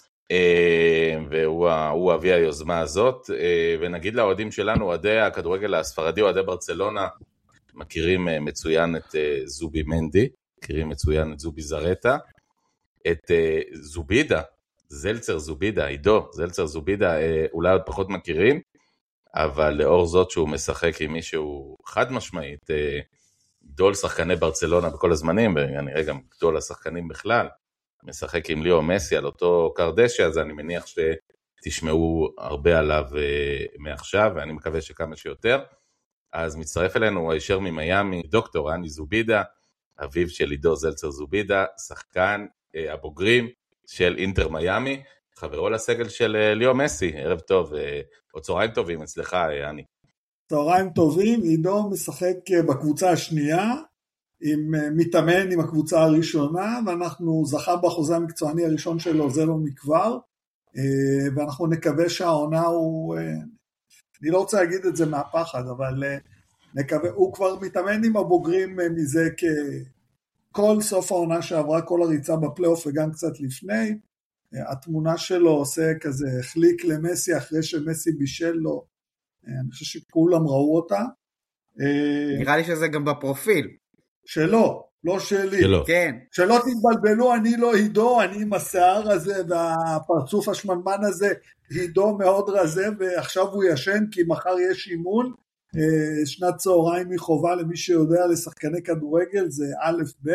והוא אבי היוזמה הזאת, ונגיד לאוהדים שלנו, אוהדי הכדורגל הספרדי, אוהדי ברצלונה, מכירים מצוין את זובי מנדי, מכירים מצוין את זובי זרטה, את זובידה, זלצר זובידה, עידו, זלצר זובידה, אולי עוד פחות מכירים, אבל לאור זאת שהוא משחק עם מישהו חד משמעית, גדול שחקני ברצלונה בכל הזמנים, ואני גם גדול השחקנים בכלל, משחק עם ליאו מסי על אותו קרדשיה, אז אני מניח שתשמעו הרבה עליו מעכשיו, ואני מקווה שכמה שיותר. אז מצטרף אלינו הישר ממיימי, דוקטור אני זובידה, אביו של עידו זלצר זובידה, שחקן הבוגרים של אינטר מיאמי, חברו לסגל של ליאו מסי. ערב טוב, או צהריים טובים אצלך, אני. צהריים טובים, עידו משחק בקבוצה השנייה, מתאמן עם הקבוצה הראשונה, ואנחנו זכה בחוזה המקצועני הראשון שלו, זה לא מכבר, ואנחנו נקווה שהעונה הוא, אני לא רוצה להגיד את זה מהפחד, אבל נקווה, הוא כבר מתאמן עם הבוגרים מזה כל סוף העונה שעברה, כל הריצה בפלייאוף וגם קצת לפני, התמונה שלו עושה כזה חליק למסי אחרי שמסי בישל לו, אני חושב שכולם ראו אותה. נראה לי שזה גם בפרופיל. שלו, לא שלי. שלו. כן. שלא תתבלבלו, אני לא עידו, אני עם השיער הזה והפרצוף השמנמן הזה, עידו מאוד רזה, ועכשיו הוא ישן כי מחר יש אימון, שנת צהריים היא חובה למי שיודע לשחקני כדורגל, זה א' ב'.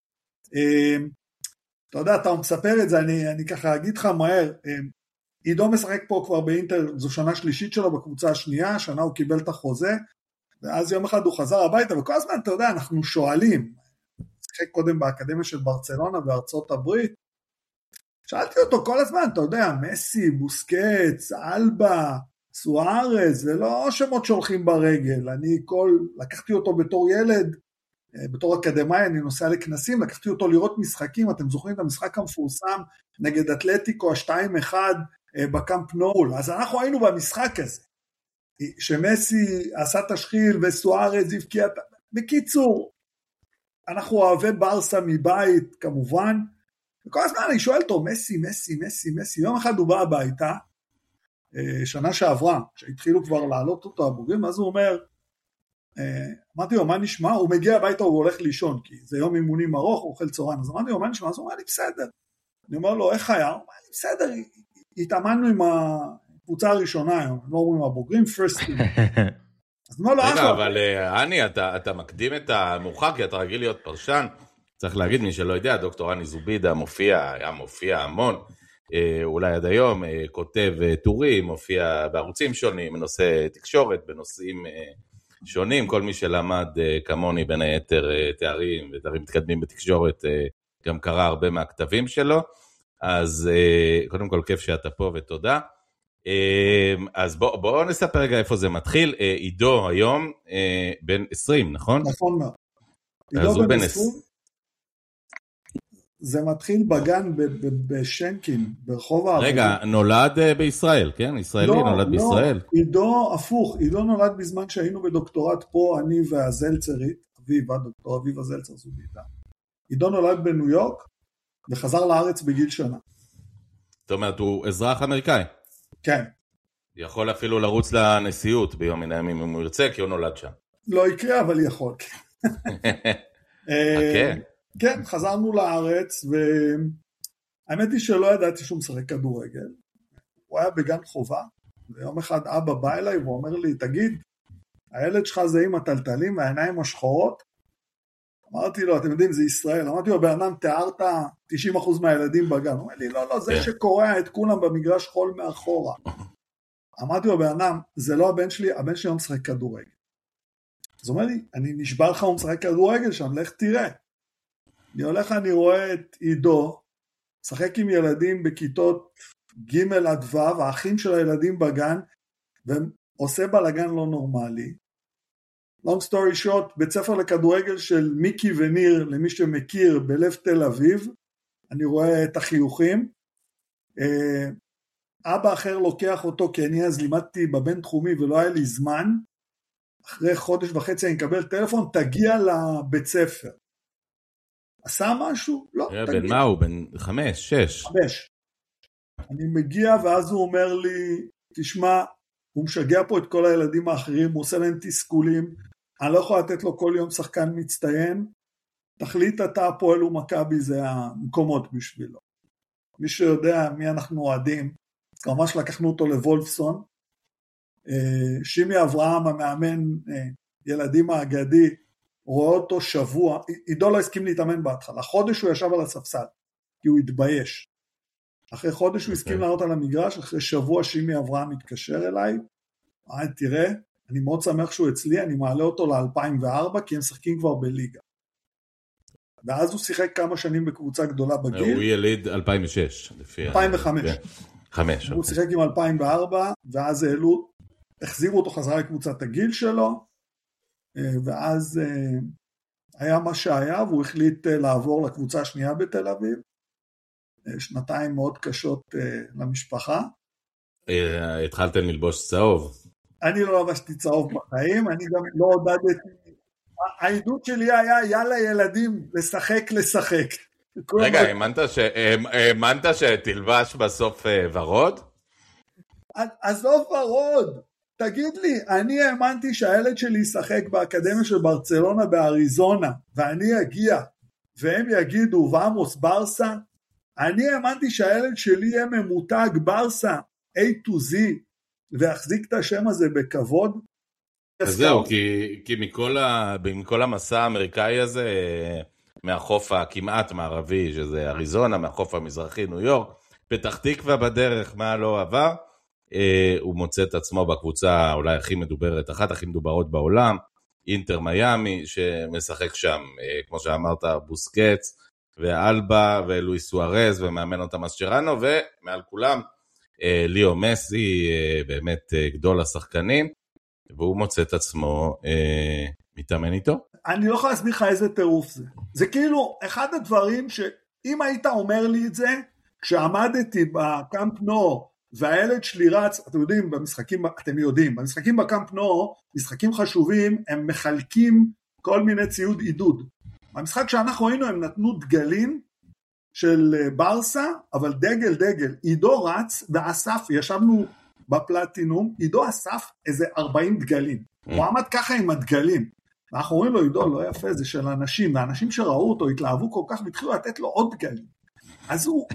אתה יודע, אתה מספר את זה, אני ככה אגיד לך מהר, עידו משחק פה כבר באינטר, זו שנה שלישית שלו בקבוצה השנייה, שנה הוא קיבל את החוזה, ואז יום אחד הוא חזר הביתה, וכל הזמן, אתה יודע, אנחנו שואלים, משחק קודם באקדמיה של ברצלונה בארצות הברית, שאלתי אותו כל הזמן, אתה יודע, מסי, בוסקץ, אלבה, סוארז, זה לא שמות שהולכים ברגל, לקחתי אותו בתור ילד, בתור אקדמאי, אני נוסע לכנסים, לקחתי אותו לראות משחקים, אתם זוכרים את המשחק המפורסם, נגד אתלטיקו, 2-1 בקאמפ נול, אז אנחנו היינו במשחק הזה, שמסי עשה תשחיל וסוארז הבקיע, בקיצור, אנחנו אוהבי ברסה מבית כמובן, וכל הזמן אני שואל אותו, מסי, יום אחד הוא בא הביתה, שנה שעברה, שהתחילו כבר לעלות אותו הבוגרים, אז הוא אומר, אמרתי לו, מה נשמע? הוא מגיע הביתה, הוא הולך לישון, כי זה יום אימונים ארוך, הוא אוכל צהריים, אז אמרתי לו, מה נשמע? אז הוא אומר לי, בסדר. אני אומר לו, איך היה? הוא אומר לי, בסדר, התאמנו עם הקבוצה הראשונה היום, לא אומרים הבוגרים, first team. אז אומר לו, רגע, אבל אני, אתה מקדים את המאוחר, כי אתה רגיל להיות פרשן, צריך להגיד, מי שלא יודע, דוקטור אני זובידה היה מופיע המון, אולי עד היום, כותב טורים, מופיע בערוצים שונים, בנושא תקשורת, בנושאים שונים, כל מי שלמד כמוני בין היתר תארים ותארים מתקדמים בתקשורת, גם קרא הרבה מהכתבים שלו, אז קודם כל כיף שאתה פה ותודה. אז בואו נספר רגע איפה זה מתחיל. עידו היום בן 20, נכון? נכון מאוד. אז הוא בן 20. זה מתחיל בגן בשנקין, ברחוב הערבי. רגע, נולד בישראל, כן? ישראלי נולד בישראל? לא, עידו הפוך, עידו נולד בזמן שהיינו בדוקטורט פה, אני והזלצרית, דוקטור אביבה זלצר זובידה. עידו נולד בניו יורק, וחזר לארץ בגיל שנה. זאת אומרת, הוא אזרח אמריקאי? כן. יכול אפילו לרוץ לנשיאות ביום מן הימים אם הוא ירצה, כי הוא נולד שם. לא יקרה, אבל יכול. כן. כן, חזרנו לארץ, והאמת היא שלא ידעתי שהוא משחק כדורגל. הוא היה בגן חובה, ויום אחד אבא בא אליי ואומר לי, תגיד, הילד שלך זה עם הטלטלים והעיניים השחורות? אמרתי לו, אתם יודעים, זה ישראל. אמרתי לו, באדם, תיארת 90% מהילדים בגן. הוא אומר לי, לא, זה שקורע את כולם במגרש חול מאחורה. אמרתי לו, באדם, זה לא הבן שלי, הבן שלי לא משחק כדורגל. אז הוא אומר לי, אני נשבע לך, הוא משחק כדורגל שם, לך תראה. אני הולך, אני רואה את עידו, משחק עם ילדים בכיתות ג' עד ו', האחים של הילדים בגן, ועושה בלגן לא נורמלי. long story short, בית ספר לכדורגל של מיקי וניר, למי שמכיר, בלב תל אביב, אני רואה את החיוכים, אבא אחר לוקח אותו, כי אני אז לימדתי בבין תחומי ולא היה לי זמן, אחרי חודש וחצי אני מקבל טלפון, תגיע לבית ספר. עשה משהו? לא, תגיע. בן מה הוא? בן 5, 6? 5. אני מגיע ואז הוא אומר לי, תשמע, הוא משגע פה את כל הילדים האחרים, הוא עושה להם תסכולים, אני לא יכול לתת לו כל יום שחקן מצטיין, תחליט אתה הפועל ומכבי, זה המקומות בשבילו. מי שיודע מי אנחנו אוהדים, ממש לקחנו אותו לוולפסון, שימי אברהם המאמן ילדים האגדי, רואה אותו שבוע, עידו לא הסכים להתאמן בהתחלה, חודש הוא ישב על הספסל, כי הוא התבייש. אחרי חודש הוא הסכים לעלות על המגרש, אחרי שבוע שימי אברהם מתקשר אליי, תראה, אני מאוד שמח שהוא אצלי, אני מעלה אותו ל-2004, כי הם שחקים כבר בליגה. ואז הוא שיחק כמה שנים בקבוצה גדולה בגיל. הוא יליד 2006. 2005. 5. הוא שיחק עם 2004, ואז החזירו אותו חזרה לקבוצת הגיל שלו, ואז היה מה שהיה, והוא החליט לעבור לקבוצה השנייה בתל אביב. שנתיים מאוד קשות למשפחה. התחלתם ללבוש צהוב. אני לא לבשתי צהוב בחיים, אני גם לא עודדתי. העידוד שלי היה, יאללה ילדים, לשחק. רגע, האמנת שתלבש בסוף ורוד? עזוב ורוד, תגיד לי, אני האמנתי שהילד שלי ישחק באקדמיה של ברצלונה באריזונה, ואני אגיע, והם יגידו, ועמוס ברסה, אני האמנתי שהילד שלי יהיה ממותג ברסה, A to Z, והחזיק את השם הזה בכבוד. אז זהו, כי מכל המסע האמריקאי הזה, מהחוף הכמעט מערבי, שזה אריזונה, מהחוף המזרחי, ניו יורק, פתח תקווה בדרך, מה לא עבר, הוא מוצא את עצמו בקבוצה אולי הכי מדוברת, אחת הכי מדוברות בעולם, אינטר מיאמי, שמשחק שם, כמו שאמרת, בוסקץ, ואלבה, ולואיס סוארז, ומאמן אותה מסצ'רנו, ומעל כולם, ליאו מסי, באמת גדול השחקנים, והוא מוצא את עצמו מתאמן איתו. אני לא יכול להסביר לך איזה טירוף זה. זה כאילו אחד הדברים שאם היית אומר לי את זה, כשעמדתי בקאמפ נו, והילד שלי רץ, אתם יודעים, במשחקים בקאמפ נו, משחקים חשובים, הם מחלקים כל מיני ציוד עידוד. במשחק שאנחנו ראינו, הם נתנו דגלים של ברסה, אבל דגל, עידו רץ ואסף, ישבנו בפלטינום, עידו אסף איזה 40 דגלים. הוא עמד ככה עם הדגלים. ואנחנו אומרים לו, עידו, לא יפה, זה של אנשים, והאנשים שראו אותו התלהבו כל כך, והתחילו לתת לו עוד דגלים. אז הוא,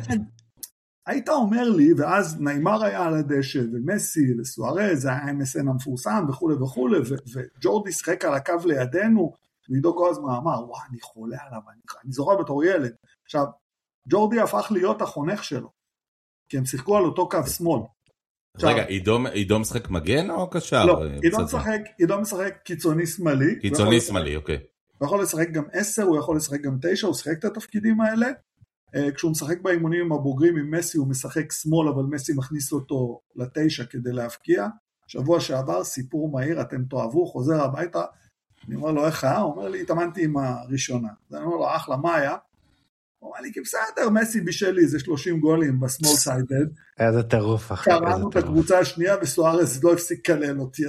היית אומר לי, ואז ניימר היה על הדשא, ומסי, לסוארז, זה היה MSN המפורסם, וכו', וג'ורדי שחק על הקו לידינו, ועידו כל הזמן אמר, וואו, אני חולה עליו, אני זוכר בתור ילד. עכשיו, ג'ורדי הפך להיות החונך שלו, כי הם שיחקו על אותו קו שמאל. רגע, עידו משחק מגן או קשר? לא, עידו משחק קיצוני שמאלי. קיצוני שמאלי, אוקיי. הוא יכול לשחק גם 10, הוא יכול לשחק גם 9, הוא שחק את התפקידים האלה. כשהוא משחק באימונים עם הבוגרים עם מסי, הוא משחק שמאל, אבל מסי מכניס אותו ל9 כדי להפקיע. שבוע שעבר, סיפור מהיר, אתם תאהבו, חוזר הביתה, אני אומר לו, איך היה? הוא אומר לי, התאמנתי עם הראשונה. אני אומר לו, אחלה, מה היה? הוא אומר לי, כי בסדר, מסי בישל לי איזה 30 גולים בסמול סיידד. איזה טירוף, אחי. קראנו את הקבוצה השנייה, וסוארס לא הפסיק כלל אותי.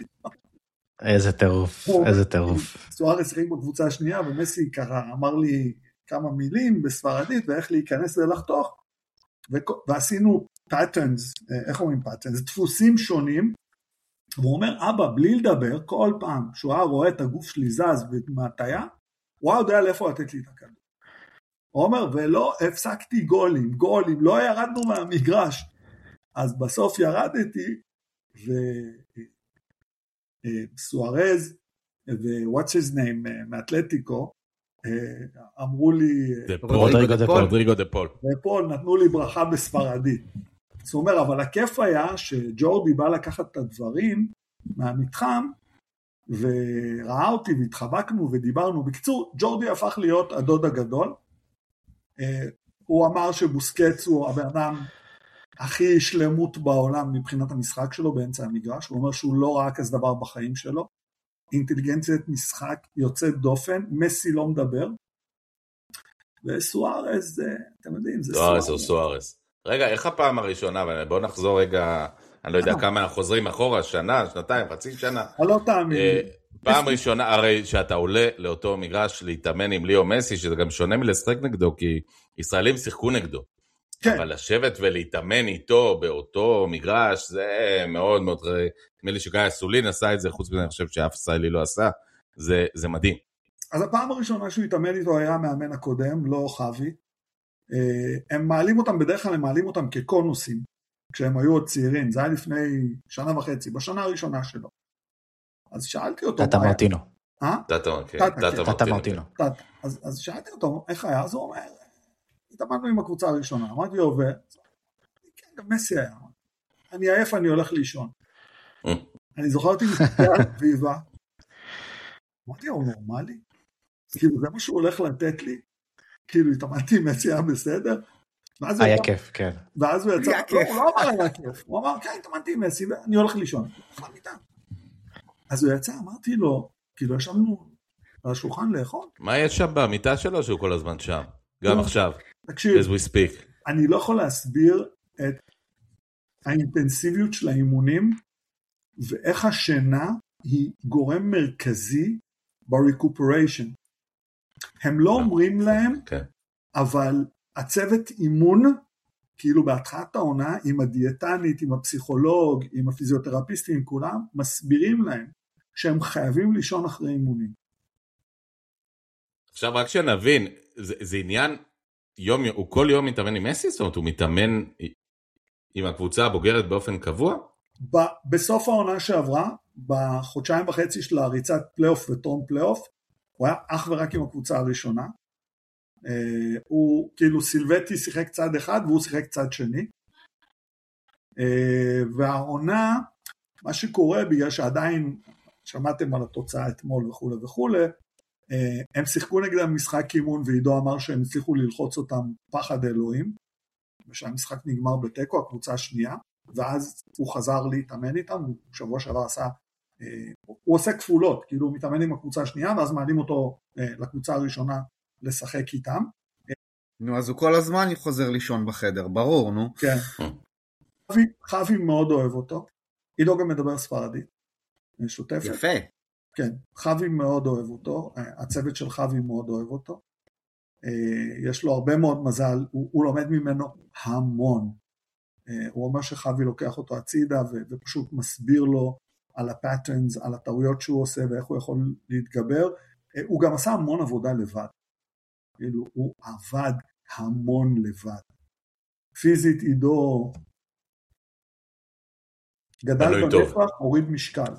איזה טירוף. סוארס שיחק בקבוצה השנייה, ומסי ככה אמר לי כמה מילים בספרדית, ואיך להיכנס ולחתוך, ועשינו פאטרנס, איך אומרים פאטרנס? דפוסים שונים, והוא אומר, אבא, בלי לדבר, כל פעם שהוא היה רואה את הגוף שלי זז מהטיה, הוא היה יודע לאיפה לתת לי את הכדור. הוא אומר, ולא הפסקתי גולים, לא ירדנו מהמגרש. אז בסוף ירדתי, וסוארז, ו-what's his name, מאטלטיקו, אמרו לי, רודריגו דה פול. נתנו לי ברכה בספרדית. זאת אומרת, אבל הכיף היה שג'ורדי בא לקחת את הדברים מהמתחם, וראה אותי והתחבקנו ודיברנו. בקיצור, ג'ורדי הפך להיות הדוד הגדול. הוא אמר שבוסקץ הוא הבן אדם הכי שלמות בעולם מבחינת המשחק שלו באמצע המגרש. הוא אומר שהוא לא ראה כזה דבר בחיים שלו. אינטליגנציית משחק יוצאת דופן, מסי לא מדבר. וסוארז, אתם יודעים, זה סוארז. רגע, איך הפעם הראשונה? בואו נחזור רגע, אני לא יודע כמה חוזרים אחורה, שנה, שנתיים, חצי שנה. לא תאמין. פעם ראשונה, הרי שאתה עולה לאותו מגרש להתאמן עם ליאו מסי, שזה גם שונה מלשחק נגדו, כי ישראלים שיחקו נגדו. כן. אבל לשבת ולהתאמן איתו באותו מגרש, זה מאוד מאוד, נדמה לי שגיא סולין עשה את זה, חוץ מזה אני חושב שאף ישראלי לא עשה, זה מדהים. אז הפעם הראשונה שהוא התאמן איתו היה המאמן הקודם, לא חווי. הם מעלים אותם, בדרך כלל הם מעלים אותם כקונוסים, כשהם היו עוד צעירים, זה היה לפני שנה וחצי, בשנה הראשונה שלו. אז שאלתי אותו... תתה מרטינו. תתה מרטינו. אז שאלתי אותו, איך היה? אז הוא אומר, התאמנו עם הקבוצה הראשונה, אמרתי לו, כן, גם מסי היה. אני עייף, אני הולך לישון. אני זוכרתי מסתכל על ויבה, אמרתי לו, הוא נורמלי? כאילו זה מה שהוא הולך לתת לי, כאילו התאמנתי עם מסי היה בסדר, היה כיף, כן. ואז הוא יצא, הוא לא אמר היה כיף, הוא אמר, כן, התאמנתי עם מסי, ואני הולך לישון. אז הוא יצא, אמרתי לו, כאילו ישבנו על השולחן לאכול. מה יש שם במיטה שלו שהוא כל הזמן שם? גם עכשיו, תקשיב, as we speak. אני לא יכול להסביר את האינטנסיביות של האימונים, ואיך השינה היא גורם מרכזי בריקופריישן. הם לא אומרים להם, אבל הצוות אימון, כאילו בהתחלת העונה, עם הדיאטנית, עם הפסיכולוג, עם הפיזיותרפיסטים, עם כולם, מסבירים להם שהם חייבים לישון אחרי אימונים. עכשיו רק שנבין, זה עניין, הוא כל יום מתאמן עם מסי? זאת אומרת, הוא מתאמן עם הקבוצה הבוגרת באופן קבוע? בסוף העונה שעברה, בחודשיים וחצי של הריצת פלייאוף וטרום פלייאוף, הוא היה אך ורק עם הקבוצה הראשונה, הוא כאילו סילבטי שיחק צד אחד והוא שיחק צד שני, והעונה, מה שקורה בגלל שעדיין שמעתם על התוצאה אתמול וכו' וכו', הם שיחקו נגדם משחק אימון ועידו אמר שהם הצליחו ללחוץ אותם פחד אלוהים, ושהמשחק נגמר בטקו, הקבוצה השנייה, ואז הוא חזר להתאמן איתם, הוא שבוע שעבר עשה, הוא עושה כפולות, כאילו הוא מתאמן עם הקבוצה השנייה, ואז מעלים אותו לקבוצה הראשונה לשחק איתם. נו, אז הוא כל הזמן חוזר לישון בחדר, ברור, נו. כן. חבי מאוד אוהב אותו, עידו גם מדבר ספרדית, משותפת. יפה. כן, חבי מאוד אוהב אותו, הצוות של חבי מאוד אוהב אותו, יש לו הרבה מאוד מזל, הוא לומד ממנו המון, הוא אומר שחבי לוקח אותו הצידה ופשוט מסביר לו על הפאטרנס, על הטעויות שהוא עושה ואיך הוא יכול להתגבר, הוא גם עשה המון עבודה לבד, כאילו הוא עבד המון לבד, פיזית עידו גדל בנפח, הוריד משקל,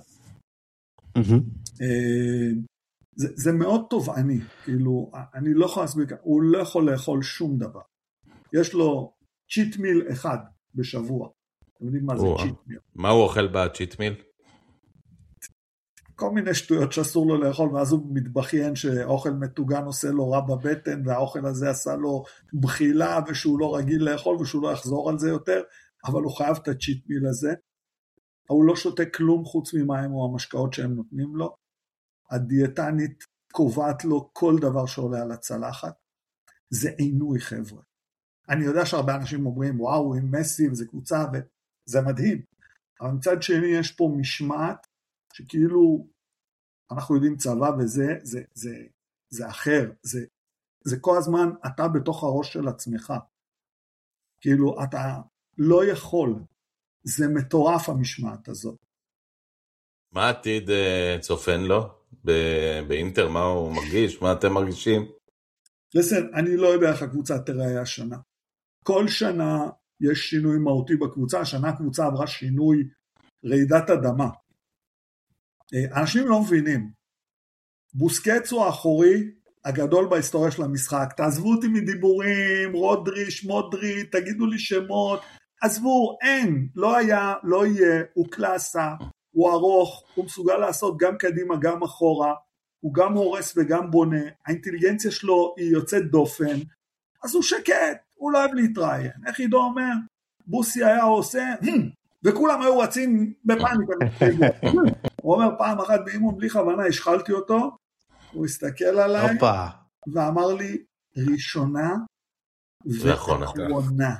זה מאוד תובעני, כאילו אני לא יכול להסביר, הוא לא יכול לאכול שום דבר, יש לו צ'יט מיל אחד בשבוע, אתם יודעים מה זה צ'יט מיל? מה הוא אוכל בצ'יט מיל? כל מיני שטויות שאסור לו לאכול, ואז הוא מתבכיין שאוכל מטוגן עושה לו רע בבטן, והאוכל הזה עשה לו בחילה, ושהוא לא רגיל לאכול, ושהוא לא יחזור על זה יותר, אבל הוא חייב את הצ'יט מיל הזה, הוא לא שותה כלום חוץ ממים או המשקאות שהם נותנים לו, הדיאטנית קובעת לו כל דבר שעולה על הצלחת, זה עינוי חבר'ה. אני יודע שהרבה אנשים אומרים, וואו, עם מסי וזה קבוצה, וזה מדהים, אבל מצד שני יש פה משמעת, שכאילו אנחנו יודעים צבא וזה, זה אחר, זה כל הזמן אתה בתוך הראש של עצמך, כאילו אתה לא יכול, זה מטורף המשמעת הזאת. מה עתיד צופן לו באינטר, מה הוא מרגיש, מה אתם מרגישים? לסן, אני לא יודע איך הקבוצה תראה השנה, כל שנה יש שינוי מהותי בקבוצה, השנה הקבוצה עברה שינוי רעידת אדמה, אנשים לא מבינים, בוסקץ הוא האחורי הגדול בהיסטוריה של המשחק, תעזבו אותי מדיבורים, רודרי, שמודרי, תגידו לי שמות, עזבו, אין, לא היה, לא יהיה, הוא קלאסה, הוא ארוך, הוא מסוגל לעשות גם קדימה, גם אחורה, הוא גם הורס וגם בונה, האינטליגנציה שלו היא יוצאת דופן, אז הוא שקט, הוא לא אוהב להתראיין, איך עידו אומר, בוסי היה עושה, וכולם היו רצים בפאניקה, הוא אומר פעם אחת באימון בלי כוונה, השחלתי אותו, הוא הסתכל עליי, ואמר לי, ראשונה ואחרונה.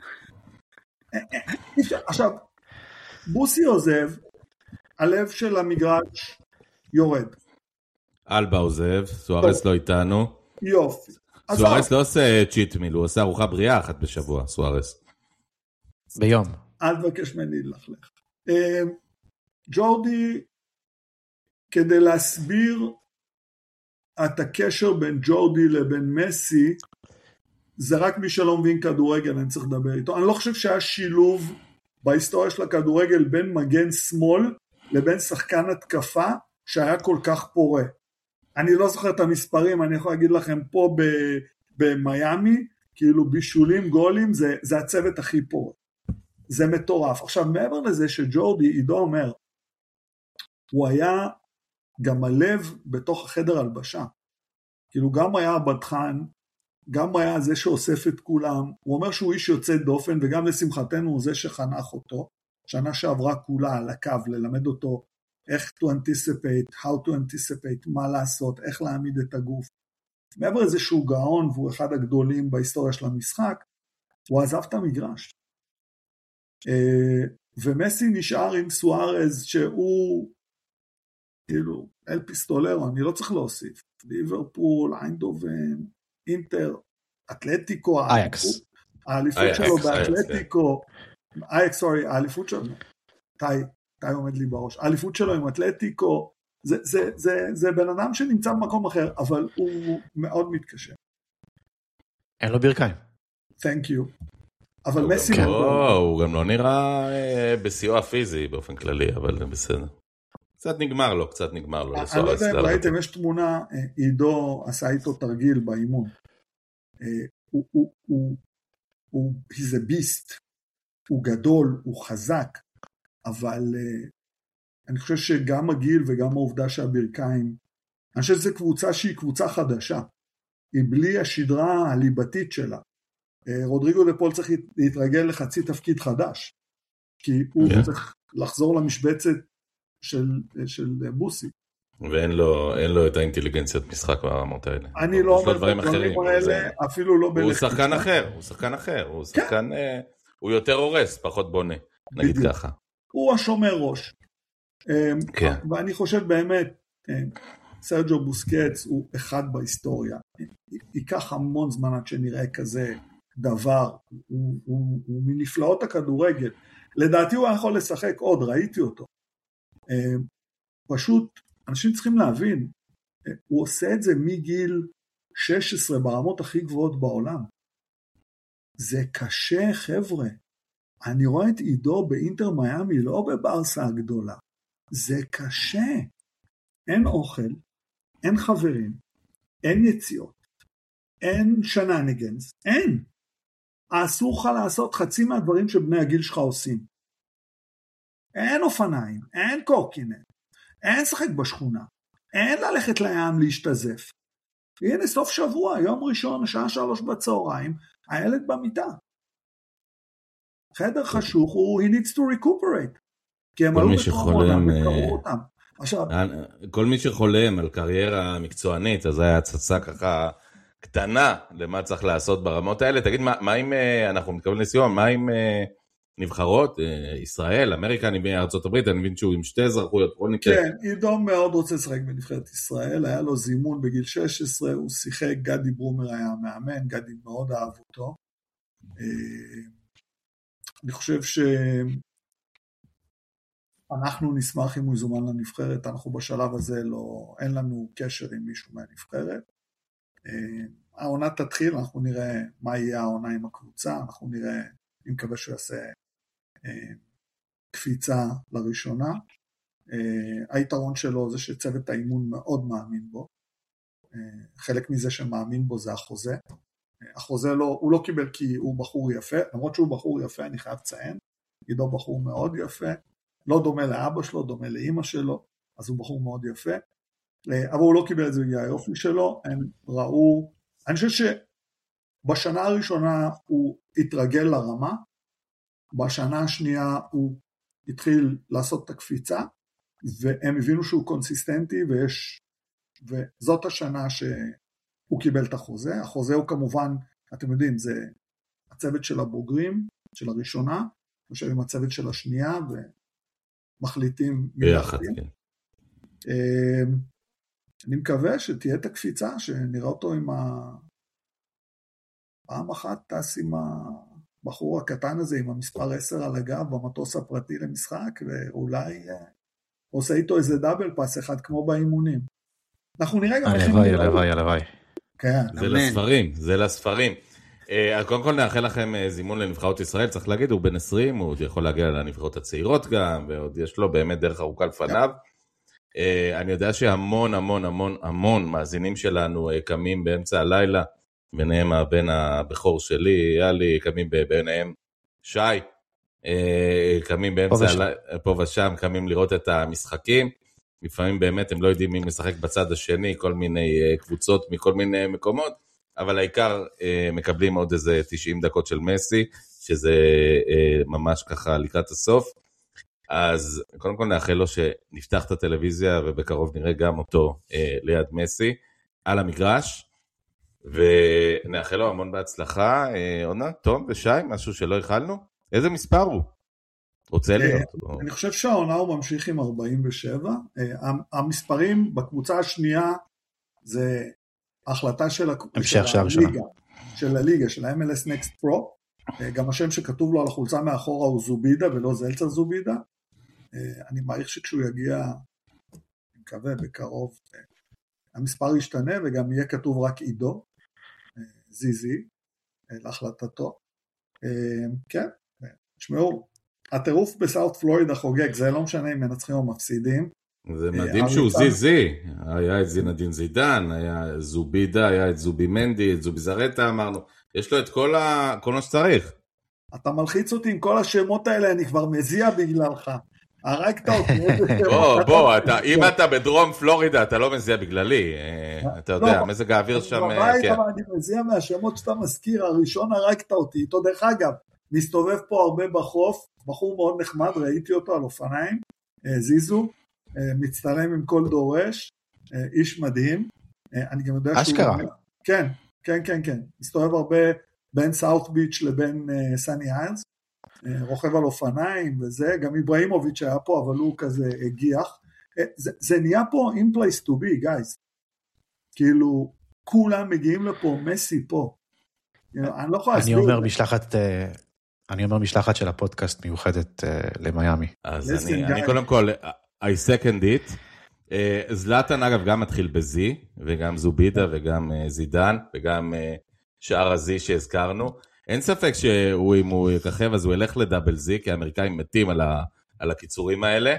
עכשיו, בוסי עוזב, הלב של המגרש יורד. אלבה עוזב, סוארס לא איתנו. יופי. סוארס לא עושה צ'יט מיל, הוא עושה ארוחה בריאה אחת בשבוע, סוארס. ביום. אל תבקש ממני ללכלך. ג'ורדי, כדי להסביר את הקשר בין ג'ורדי לבין מסי, זה רק מי שלא מבין כדורגל, אני צריך לדבר איתו. אני לא חושב שהיה שילוב בהיסטוריה של הכדורגל בין מגן שמאל לבין שחקן התקפה שהיה כל כך פורה. אני לא זוכר את המספרים, אני יכול להגיד לכם פה במיימי, כאילו בישולים, גולים, זה הצוות הכי פורה. זה מטורף. עכשיו, מעבר לזה שג'ורדי, עידו אומר, הוא היה גם הלב בתוך החדר הלבשה. כאילו גם היה בטחן, גם היה זה שאוסף את כולם, הוא אומר שהוא איש יוצא דופן, וגם לשמחתנו הוא זה שחנך אותו, שנה שעברה כולה על הקו, ללמד אותו איך to anticipate, how to anticipate, מה לעשות, איך להעמיד את הגוף. מעבר לזה שהוא גאון, והוא אחד הגדולים בהיסטוריה של המשחק, הוא עזב את המגרש. ומסי נשאר עם סוארז, שהוא, כאילו, אל פיסטולרו, אני לא צריך להוסיף. ליברפול, איינדובן, אינטר, אתלטיקו, אייקס. האליפות שלו באתלטיקו, אייקס, סורי, האליפות שלו, תאי עומד לי בראש, האליפות שלו עם אתלטיקו, זה בן אדם שנמצא במקום אחר, אבל הוא מאוד מתקשה. אין לו ברכיים. Thank you. אבל מסי... הוא גם לא נראה בסיוע פיזי באופן כללי, אבל זה בסדר. קצת נגמר לו. אני לא יודע אם ראיתם, יש תמונה, עידו עשה איתו תרגיל באימון. he's a beast, הוא גדול, הוא חזק, אבל אני חושב שגם הגיל וגם העובדה שהברכיים, אני חושב שזו קבוצה שהיא קבוצה חדשה, היא בלי השדרה הליבתית שלה. רודריגו דה פול צריך להתרגל לחצי תפקיד חדש, כי הוא צריך לחזור למשבצת של בוסי. ואין לו את האינטליגנציית משחק ברמות האלה. אני לא אומר את הדברים האלה, אפילו לא הוא שחקן אחר, הוא יותר הורס, פחות בונה, נגיד ככה. הוא השומר ראש. ואני חושב באמת, סרג'ו בוסקץ הוא אחד בהיסטוריה. ייקח המון זמן עד שנראה כזה דבר, הוא מנפלאות הכדורגל. לדעתי הוא יכול לשחק עוד, ראיתי אותו. פשוט, אנשים צריכים להבין, הוא עושה את זה מגיל 16 ברמות הכי גבוהות בעולם. זה קשה, חבר'ה. אני רואה את עידו באינטר מיאמי, לא בברסה הגדולה. זה קשה. אין אוכל, אין חברים, אין יציאות, אין שנניגנס, אין. אסור לך לעשות חצי מהדברים שבני הגיל שלך עושים. אין אופניים, אין קורקינט, אין שחק בשכונה, אין ללכת לים להשתזף. הנה סוף שבוע, יום ראשון, השעה 3 בצהריים, הילד במיטה. חדר חשוך הוא, he needs to recuperate. כי הם עלו בקורונה וקראו אותם. עכשיו, כל מי שחולם על קריירה מקצוענית, אז היה הצצה ככה קטנה למה צריך לעשות ברמות האלה. תגיד, מה אם, אנחנו מתכוונים לסיום, מה אם נבחרות, ישראל, אמריקה, אני מבין ארצות הברית, אני מבין שהוא עם 2 אזרחויות. כן, עידו מאוד רוצה לשחק בנבחרת ישראל, היה לו זימון בגיל 16, הוא שיחק, גדי ברומר היה מאמן, גדי מאוד אהב אותו. אני חושב אנחנו נשמח אם הוא יזומן לנבחרת, אנחנו בשלב הזה אין לנו קשר עם מישהו מהנבחרת. העונה תתחיל, אנחנו נראה מה יהיה העונה עם הקבוצה, אנחנו נראה, אני מקווה שהוא יעשה קפיצה לראשונה. היתרון שלו זה שצוות האימון מאוד מאמין בו, חלק מזה שמאמין בו זה החוזה. החוזה הוא לא קיבל כי הוא בחור יפה, למרות שהוא בחור יפה, אני חייב לציין, עידו בחור מאוד יפה, לא דומה לאבא שלו, דומה לאמא שלו, אז הוא בחור מאוד יפה, אבל הוא לא קיבל את זה בגלל היופי שלו, הם ראו, אני חושב שבשנה הראשונה הוא התרגל לרמה, בשנה השנייה הוא התחיל לעשות את הקפיצה, והם הבינו שהוא קונסיסטנטי, וזאת השנה שהוא קיבל את החוזה, החוזה הוא כמובן, אתם יודעים, זה הצוות של הבוגרים, של הראשונה, יושב עם הצוות של השנייה, מחליטים ביחד, כן. אני מקווה שתהיה את הקפיצה, שנראה אותו עם פעם אחת טס עם הבחור הקטן הזה, עם המספר 10 על הגב, במטוס הפרטי למשחק, ואולי עושה איתו איזה דאבל פס אחד, כמו באימונים. אנחנו נראה גם... הלוואי. כן. זה לספרים. קודם כל נאחל לכם זימון לנבחרות ישראל, צריך להגיד, הוא בן 20, הוא יכול להגיע לנבחרות הצעירות גם, ועוד יש לו באמת דרך ארוכה לפניו. אני יודע שהמון המון המון המון מאזינים שלנו קמים באמצע הלילה, ביניהם הבן הבכור שלי, יאלי, קמים ביניהם שי, קמים באמצע הלילה, פה ושם, קמים לראות את המשחקים, לפעמים באמת הם לא יודעים מי משחק בצד השני, כל מיני קבוצות מכל מיני מקומות, אבל העיקר מקבלים עוד איזה 90 דקות של מסי, שזה ממש ככה לקראת הסוף. אז קודם כל נאחל לו שנפתח את הטלוויזיה, ובקרוב נראה גם אותו ליד מסי, על המגרש, ונאחל לו המון בהצלחה. עונה, תום ושי, משהו שלא הכלנו? איזה מספר הוא? רוצה להיות? אני חושב שהעונה הוא ממשיך עם 47. המספרים בקבוצה השנייה, זה החלטה של הליגה, של ה-MLS Next Pro, גם השם שכתוב לו על החולצה מאחורה הוא זובידה, ולא זלצר זובידה. אני מעריך שכשהוא יגיע, אני מקווה בקרוב, המספר ישתנה, וגם יהיה כתוב רק עידו, זיזי, להחלטתו. כן, תשמעו, הטירוף בסאוט פלורידה חוגג, זה לא משנה אם מנצחים או מפסידים. זה מדהים שהוא זיזי, היה את זינדין זידן, היה זובידה, היה את זובי מנדי, את זובי זרטה, אמרנו, יש לו את כל מה שצריך. אתה מלחיץ אותי עם כל השמות האלה, אני כבר מזיע בגללך. הרגת אותי. בוא, אם אתה בדרום פלורידה, אתה לא מזיע בגללי, אתה יודע, מזג האוויר שם, כן. אני מזיע מהשמות שאתה מזכיר, הראשון הרגת אותי, איתו דרך אגב, מסתובב פה הרבה בחוף, בחור מאוד נחמד, ראיתי אותו על אופניים, זיזו, מצטלם עם כל דורש, איש מדהים, אני גם יודע אשכרה. כן, מסתובב הרבה בין סאות' ביץ' לבין סני איילס, רוכב על אופניים וזה, גם איברהימוביץ' היה פה, אבל הוא כזה הגיח, זה נהיה פה in place to be, guys, כאילו, כולם מגיעים לפה, מסי פה, אני לא יכול להסביר. אני אומר משלחת של הפודקאסט מיוחדת למיימי. אז אני קודם כל, I second it, זלאטן אגב גם מתחיל בזי, וגם זובידה וגם זידן, וגם שאר הזי שהזכרנו, אין ספק שאם הוא יככב אז הוא ילך לדאבל זי, כי האמריקאים מתים על הקיצורים האלה,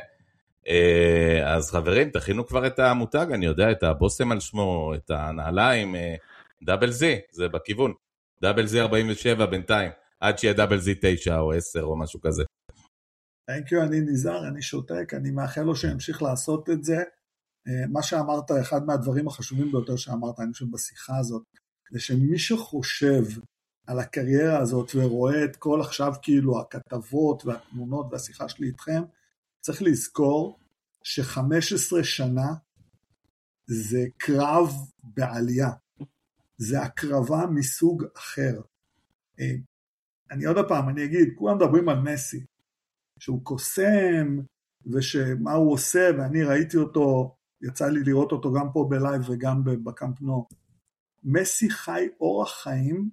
אז חברים תכינו כבר את המותג, אני יודע את הבוסם על שמו, את הנעליים, דאבל זי, זה בכיוון, דאבל זי 47 בינתיים, עד שיהיה דאבל זי 9 או 10 או משהו כזה. Thank you, אני נזהר, אני שותק, אני מאחל לו שימשיך לעשות את זה. מה שאמרת, אחד מהדברים החשובים ביותר שאמרת, אני חושב בשיחה הזאת, זה שמי שחושב על הקריירה הזאת ורואה את כל עכשיו כאילו הכתבות והתמונות והשיחה שלי איתכם, צריך לזכור ש15 שנה זה קרב בעלייה. זה הקרבה מסוג אחר. אני עוד הפעם, אני אגיד, כולם מדברים על מסי, שהוא קוסם, ושמה הוא עושה, ואני ראיתי אותו, יצא לי לראות אותו גם פה בלייב וגם בקמפ נו. מסי חי אורח חיים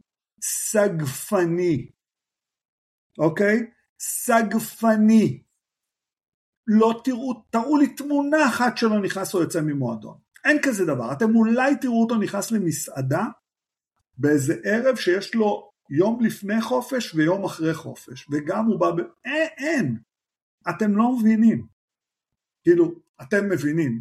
סגפני, אוקיי? סגפני. לא תראו לי תמונה אחת שלו נכנס או יוצא ממועדון. אין כזה דבר. אתם אולי תראו אותו נכנס למסעדה, באיזה ערב שיש לו יום לפני חופש ויום אחרי חופש, וגם הוא בא אין, אתם לא מבינים, כאילו, אתם מבינים,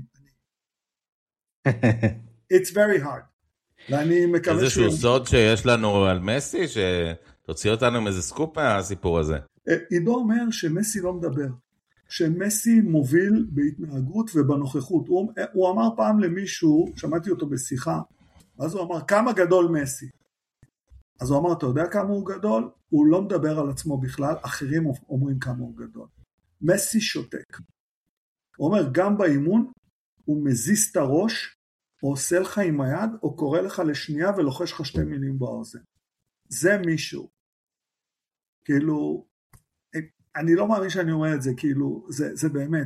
it's very hard, ואני מקווה איזשהו סוד שיש לנו על מסי, שתוציא אותנו עם איזה סקופ מהסיפור הזה. עידו אומר שמסי לא מדבר, שמסי מוביל בהתנהגות ובנוכחות, הוא אמר פעם למישהו, שמעתי אותו בשיחה, אז הוא אמר, כמה גדול מסי? אז הוא אמר, אתה יודע כמה הוא גדול? הוא לא מדבר על עצמו בכלל, אחרים אומרים כמה הוא גדול. מסי שותק. הוא אומר, גם באימון, הוא מזיז את הראש, או עושה לך עם היד, או קורא לך לשנייה ולוחש לך 2 מילים באוזן. זה מישהו. כאילו, אני לא מאמין שאני אומר את זה, כאילו, זה באמת,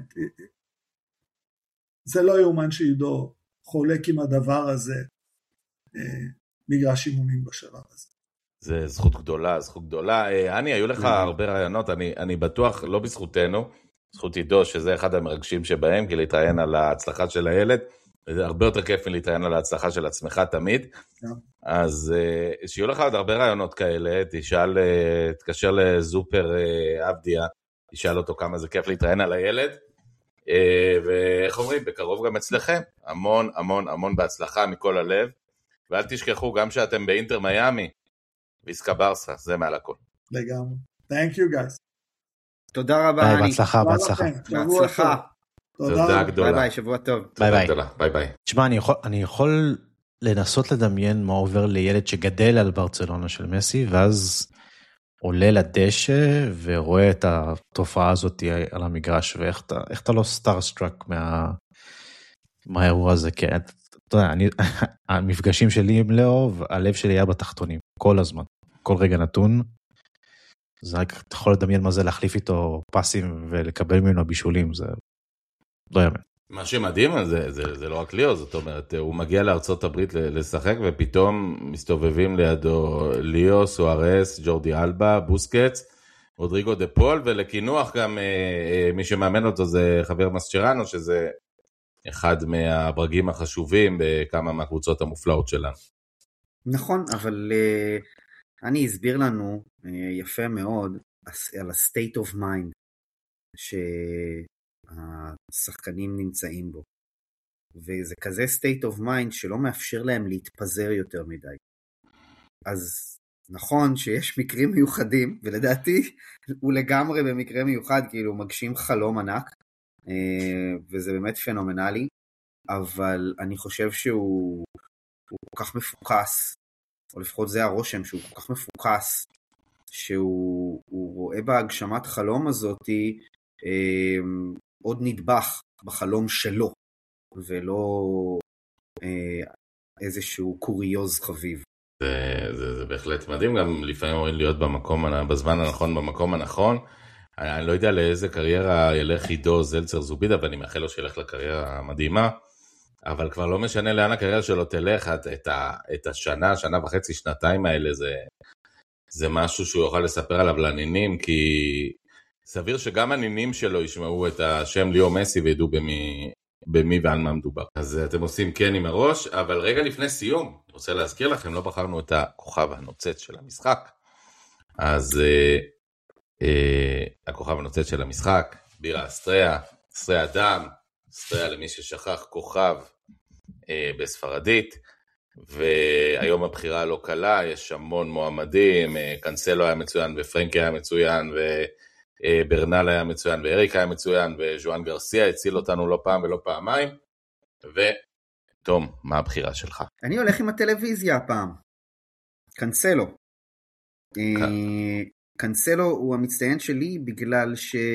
זה לא יאומן שעידו חולק עם הדבר הזה, מגרש אימונים בשלב הזה. זה זכות גדולה, זכות גדולה. אני, היו לך הרבה רעיונות, אני בטוח, לא בזכותנו, זכות עידו, שזה אחד המרגשים שבהם, כי להתראיין על ההצלחה של הילד, זה הרבה יותר כיף מלהתראיין על ההצלחה של עצמך תמיד. אז שיהיו לך עוד הרבה רעיונות כאלה, תתקשר לזופר אבדיה, תשאל אותו כמה זה כיף להתראיין על הילד, ואיך אומרים, בקרוב גם אצלכם, המון המון המון בהצלחה מכל הלב, ואל תשכחו גם שאתם באינטר מיימי, ויסקה ברסה, זה מעל הכל. לגמרי. Thank you guys. תודה רבה. בהצלחה, בהצלחה. בהצלחה. תודה גדולה. ביי ביי, שבוע טוב. ביי ביי ביי. תשמע, אני יכול לנסות לדמיין מה עובר לילד שגדל על ברצלונה של מסי, ואז עולה לדשא ורואה את התופעה הזאת על המגרש, ואיך אתה לא סטארסטראק מהאירוע הזה, כי אתה יודע, המפגשים שלי עם לאו, הלב שלי היה בתחתונים, כל הזמן, כל רגע נתון, זה רק, אתה יכול לדמיין מה זה להחליף איתו פסים ולקבל ממנו בישולים, זה לא יאמן. מה שמדהים זה לא רק ליאו, זאת אומרת, הוא מגיע לארצות הברית לשחק, ופתאום מסתובבים לידו ליאו, סוארס, ג'ורדי אלבה, בוסקץ, רודריגו דה פול, ולכינוח גם מי שמאמן אותו זה חבר מסצ'רנו, שזה אחד מהברגים החשובים בכמה מהקבוצות המופלאות שלנו. נכון, אבל אני אסביר לנו יפה מאוד על ה-state of mind שהשחקנים נמצאים בו. וזה כזה state of mind שלא מאפשר להם להתפזר יותר מדי. אז נכון שיש מקרים מיוחדים, ולדעתי הוא לגמרי במקרה מיוחד, כאילו הוא מגשים חלום ענק, וזה באמת פנומנלי, אבל אני חושב שהוא כל כך מפוקס, או לפחות זה הרושם שהוא כל כך מפוקס, שהוא רואה בהגשמת חלום הזאת עוד נדבך בחלום שלו, ולא איזשהו קוריוז חביב. זה בהחלט מדהים, גם לפעמים אומרים להיות בזמן הנכון, במקום הנכון. אני לא יודע לאיזה קריירה ילך עידו זלצר זובידה, ואני מאחל לו שילך לקריירה מדהימה, אבל כבר לא משנה לאן הקריירה שלו תלך, את השנה, שנה וחצי, שנתיים האלה, זה משהו שהוא יוכל לספר עליו לנינים, כי סביר שגם הנינים שלו ישמעו את השם ליאו מסי וידעו במי ועל מה מדובר. אז אתם עושים כן עם הראש, אבל רגע לפני סיום, אני רוצה להזכיר לכם, לא בחרנו את הכוכב הנוצץ של המשחק, אז הכוכב הנוצץ של המשחק, בירה אסטריה, אסטריה דם, אסטריה למי ששכח כוכב בספרדית, והיום הבחירה לא קלה, יש המון מועמדים, קנסלו היה מצוין, ופרנקי היה מצוין, וברנל היה מצוין, ואריק היה מצוין, וז'ואן גרסיה הציל אותנו לא פעם ולא פעמיים, ותום, מה הבחירה שלך? אני הולך עם הטלוויזיה הפעם, קנסלו. קנסלו הוא המצטיין שלי בגלל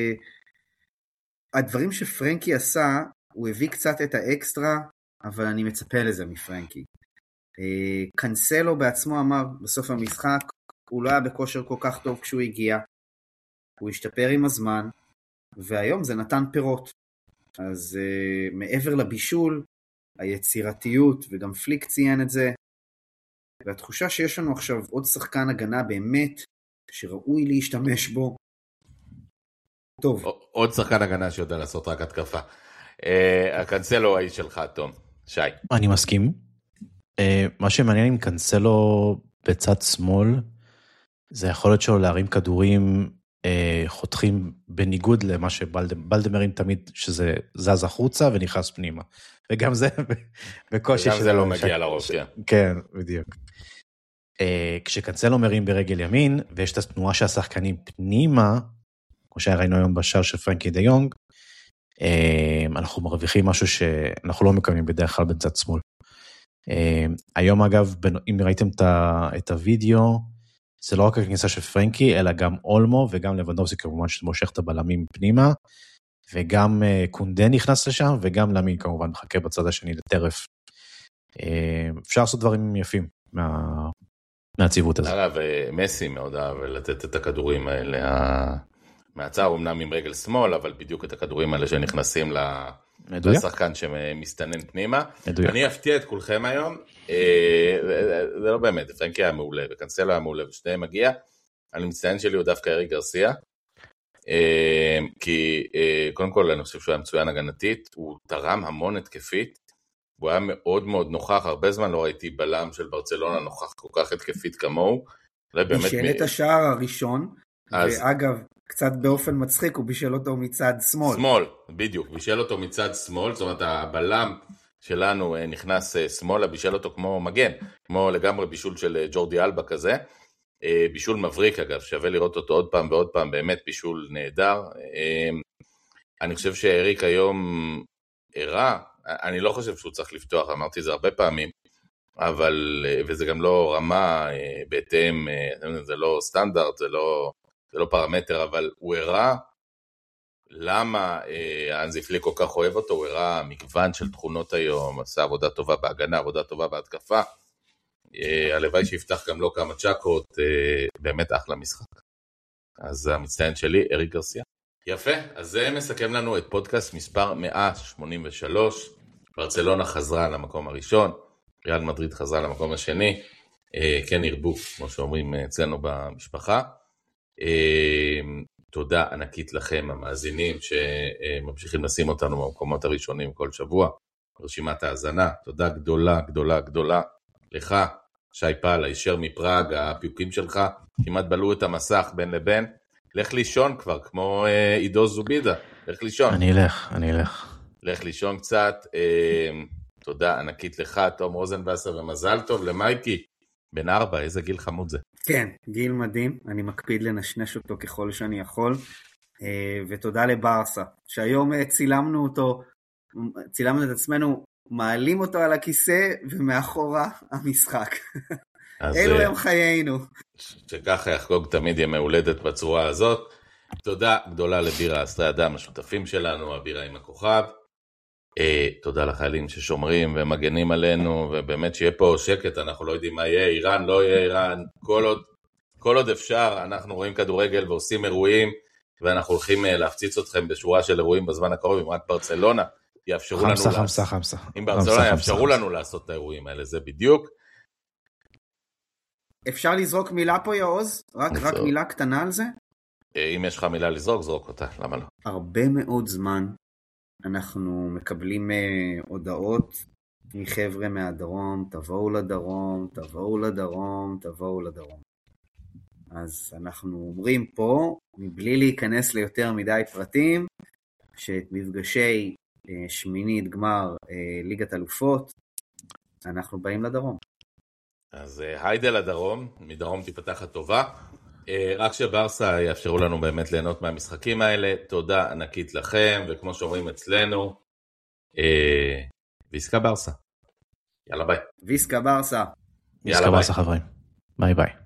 שהדברים שפרנקי עשה, הוא הביא קצת את האקסטרה, אבל אני מצפה לזה מפרנקי. קנסלו בעצמו אמר בסוף המשחק, הוא לא היה בכושר כל כך טוב כשהוא הגיע, הוא השתפר עם הזמן, והיום זה נתן פירות. אז מעבר לבישול, היצירתיות, וגם פליק ציין את זה, והתחושה שיש לנו עכשיו עוד שחקן הגנה באמת, שראוי להשתמש בו. טוב. עוד שחקן הגנה שיודע לעשות רק התקפה. הקנסלו האיש שלך, תום. שי. אני מסכים. מה שמעניין עם קנסלו בצד שמאל, זה יכול להיות שלו להרים כדורים חותכים בניגוד למה שבלדמרים תמיד, שזה זז החוצה ונכנס פנימה. וגם זה בקושי וגם זה לא מגיע לראש, כן. כן, בדיוק. כשקנסלו מרים ברגל ימין, ויש את התנועה של השחקנים פנימה, כמו שראינו היום בשער של פרנקי דה יונג, אנחנו מרוויחים משהו שאנחנו לא מקיימים בדרך כלל בצד שמאל. היום אגב, אם ראיתם את הוידאו, זה לא רק הכניסה של פרנקי, אלא גם אולמו וגם לבנדובסקי, כמובן שמושך את הבלמים פנימה, וגם קונדה נכנס לשם, וגם למין כמובן מחכה בצד השני לטרף. אפשר לעשות דברים יפים מהציבות הזה. אגב, מסי מאוד אהב לתת את הכדורים האלה, מהצער אמנם עם רגל שמאל, אבל בדיוק את הכדורים האלה שנכנסים לשחקן שמסתנן פנימה. אני אפתיע את כולכם היום, זה לא באמת, פרנקי היה מעולה, וקנסלו היה מעולה, ושניהם מגיע, אני מצטיין שלי הוא דווקא אריק גרסיה, כי קודם כל אני חושב שהוא היה מצוין הגנתית, הוא תרם המון התקפית, הוא היה מאוד מאוד נוכח, הרבה זמן לא ראיתי בלם של ברצלונה נוכח כל כך התקפית כמוהו. בישל את השער הראשון, ואגב, קצת באופן מצחיק, הוא בישל אותו מצד שמאל. שמאל, בדיוק, בישל אותו מצד שמאל, זאת אומרת הבלם שלנו נכנס שמאלה, בישל אותו כמו מגן, כמו לגמרי בישול של ג'ורדי אלבה כזה, בישול מבריק אגב, שווה לראות אותו עוד פעם ועוד פעם, באמת בישול נהדר. אני חושב שאריק היום הראה, אני לא חושב שהוא צריך לפתוח, אמרתי את זה הרבה פעמים, אבל, וזה גם לא רמה בהתאם, זה לא סטנדרט, זה לא פרמטר, אבל הוא הראה למה אנזי פליק כל כך אוהב אותו, הוא הראה מגוון של תכונות היום, עשה עבודה טובה בהגנה, עבודה טובה בהתקפה, הלוואי שיפתח גם לא כמה צ'קות, באמת אחלה משחק. אז המצטיין שלי, אריק גרסיה. יפה, אז זה מסכם לנו את פודקאסט מספר 183, ברצלונה חזרה למקום הראשון, ריאל מדריד חזרה למקום השני, כן ירבו, כמו שאומרים אצלנו במשפחה. תודה ענקית לכם המאזינים שממשיכים לשים אותנו במקומות הראשונים כל שבוע, רשימת ההאזנה, תודה גדולה גדולה גדולה לך, שי פל, הישר מפראג, הפיוקים שלך כמעט בלעו את המסך בין לבין, לך לישון כבר, כמו עידו זובידה, לך לישון. אני אלך. לך לישון קצת, תודה ענקית לך, תום רוזנבסר, ומזל טוב למייקי, בן 4, איזה גיל חמוד זה. כן, גיל מדהים, אני מקפיד לנשנש אותו ככל שאני יכול, ותודה לברסה, שהיום צילמנו את עצמנו, מעלים אותו על הכיסא, ומאחורה המשחק. אלו הם חיינו. שככה יחגוג תמיד ימי הולדת בצורה הזאת. תודה גדולה לבירה אסטרי אדם, השותפים שלנו, הבירה עם הכוכב. תודה לחיילים ששומרים ומגנים עלינו, ובאמת שיהיה פה שקט, אנחנו לא יודעים מה יהיה, איראן לא יהיה איראן, כל עוד אפשר, אנחנו רואים כדורגל ועושים אירועים, ואנחנו הולכים להפציץ אתכם בשורה של אירועים בזמן הקרוב, אם רק ברצלונה יאפשרו לנו חמסה. אם ברצלונה יאפשרו לנו לעשות את האירועים האלה, זה בדיוק. אפשר לזרוק מילה פה יעוז? רק מילה קטנה על זה? אם יש לך מילה לזרוק, זרוק אותה, למה לא? הרבה מאוד זמן אנחנו מקבלים הודעות מחבר'ה מהדרום, תבואו לדרום, תבואו לדרום, תבואו לדרום. אז אנחנו אומרים פה, מבלי להיכנס ליותר מדי פרטים, שאת מפגשי שמינית גמר ליגת אלופות, אנחנו באים לדרום. אז היידה לדרום, מדרום תפתח הטובה. רק שברסה יאפשרו לנו באמת ליהנות מהמשחקים האלה. תודה ענקית לכם, וכמו שאומרים אצלנו, ויסקה ברסה. יאללה ביי. ויסקה ברסה. ויסקה ברסה חברים. ביי ביי.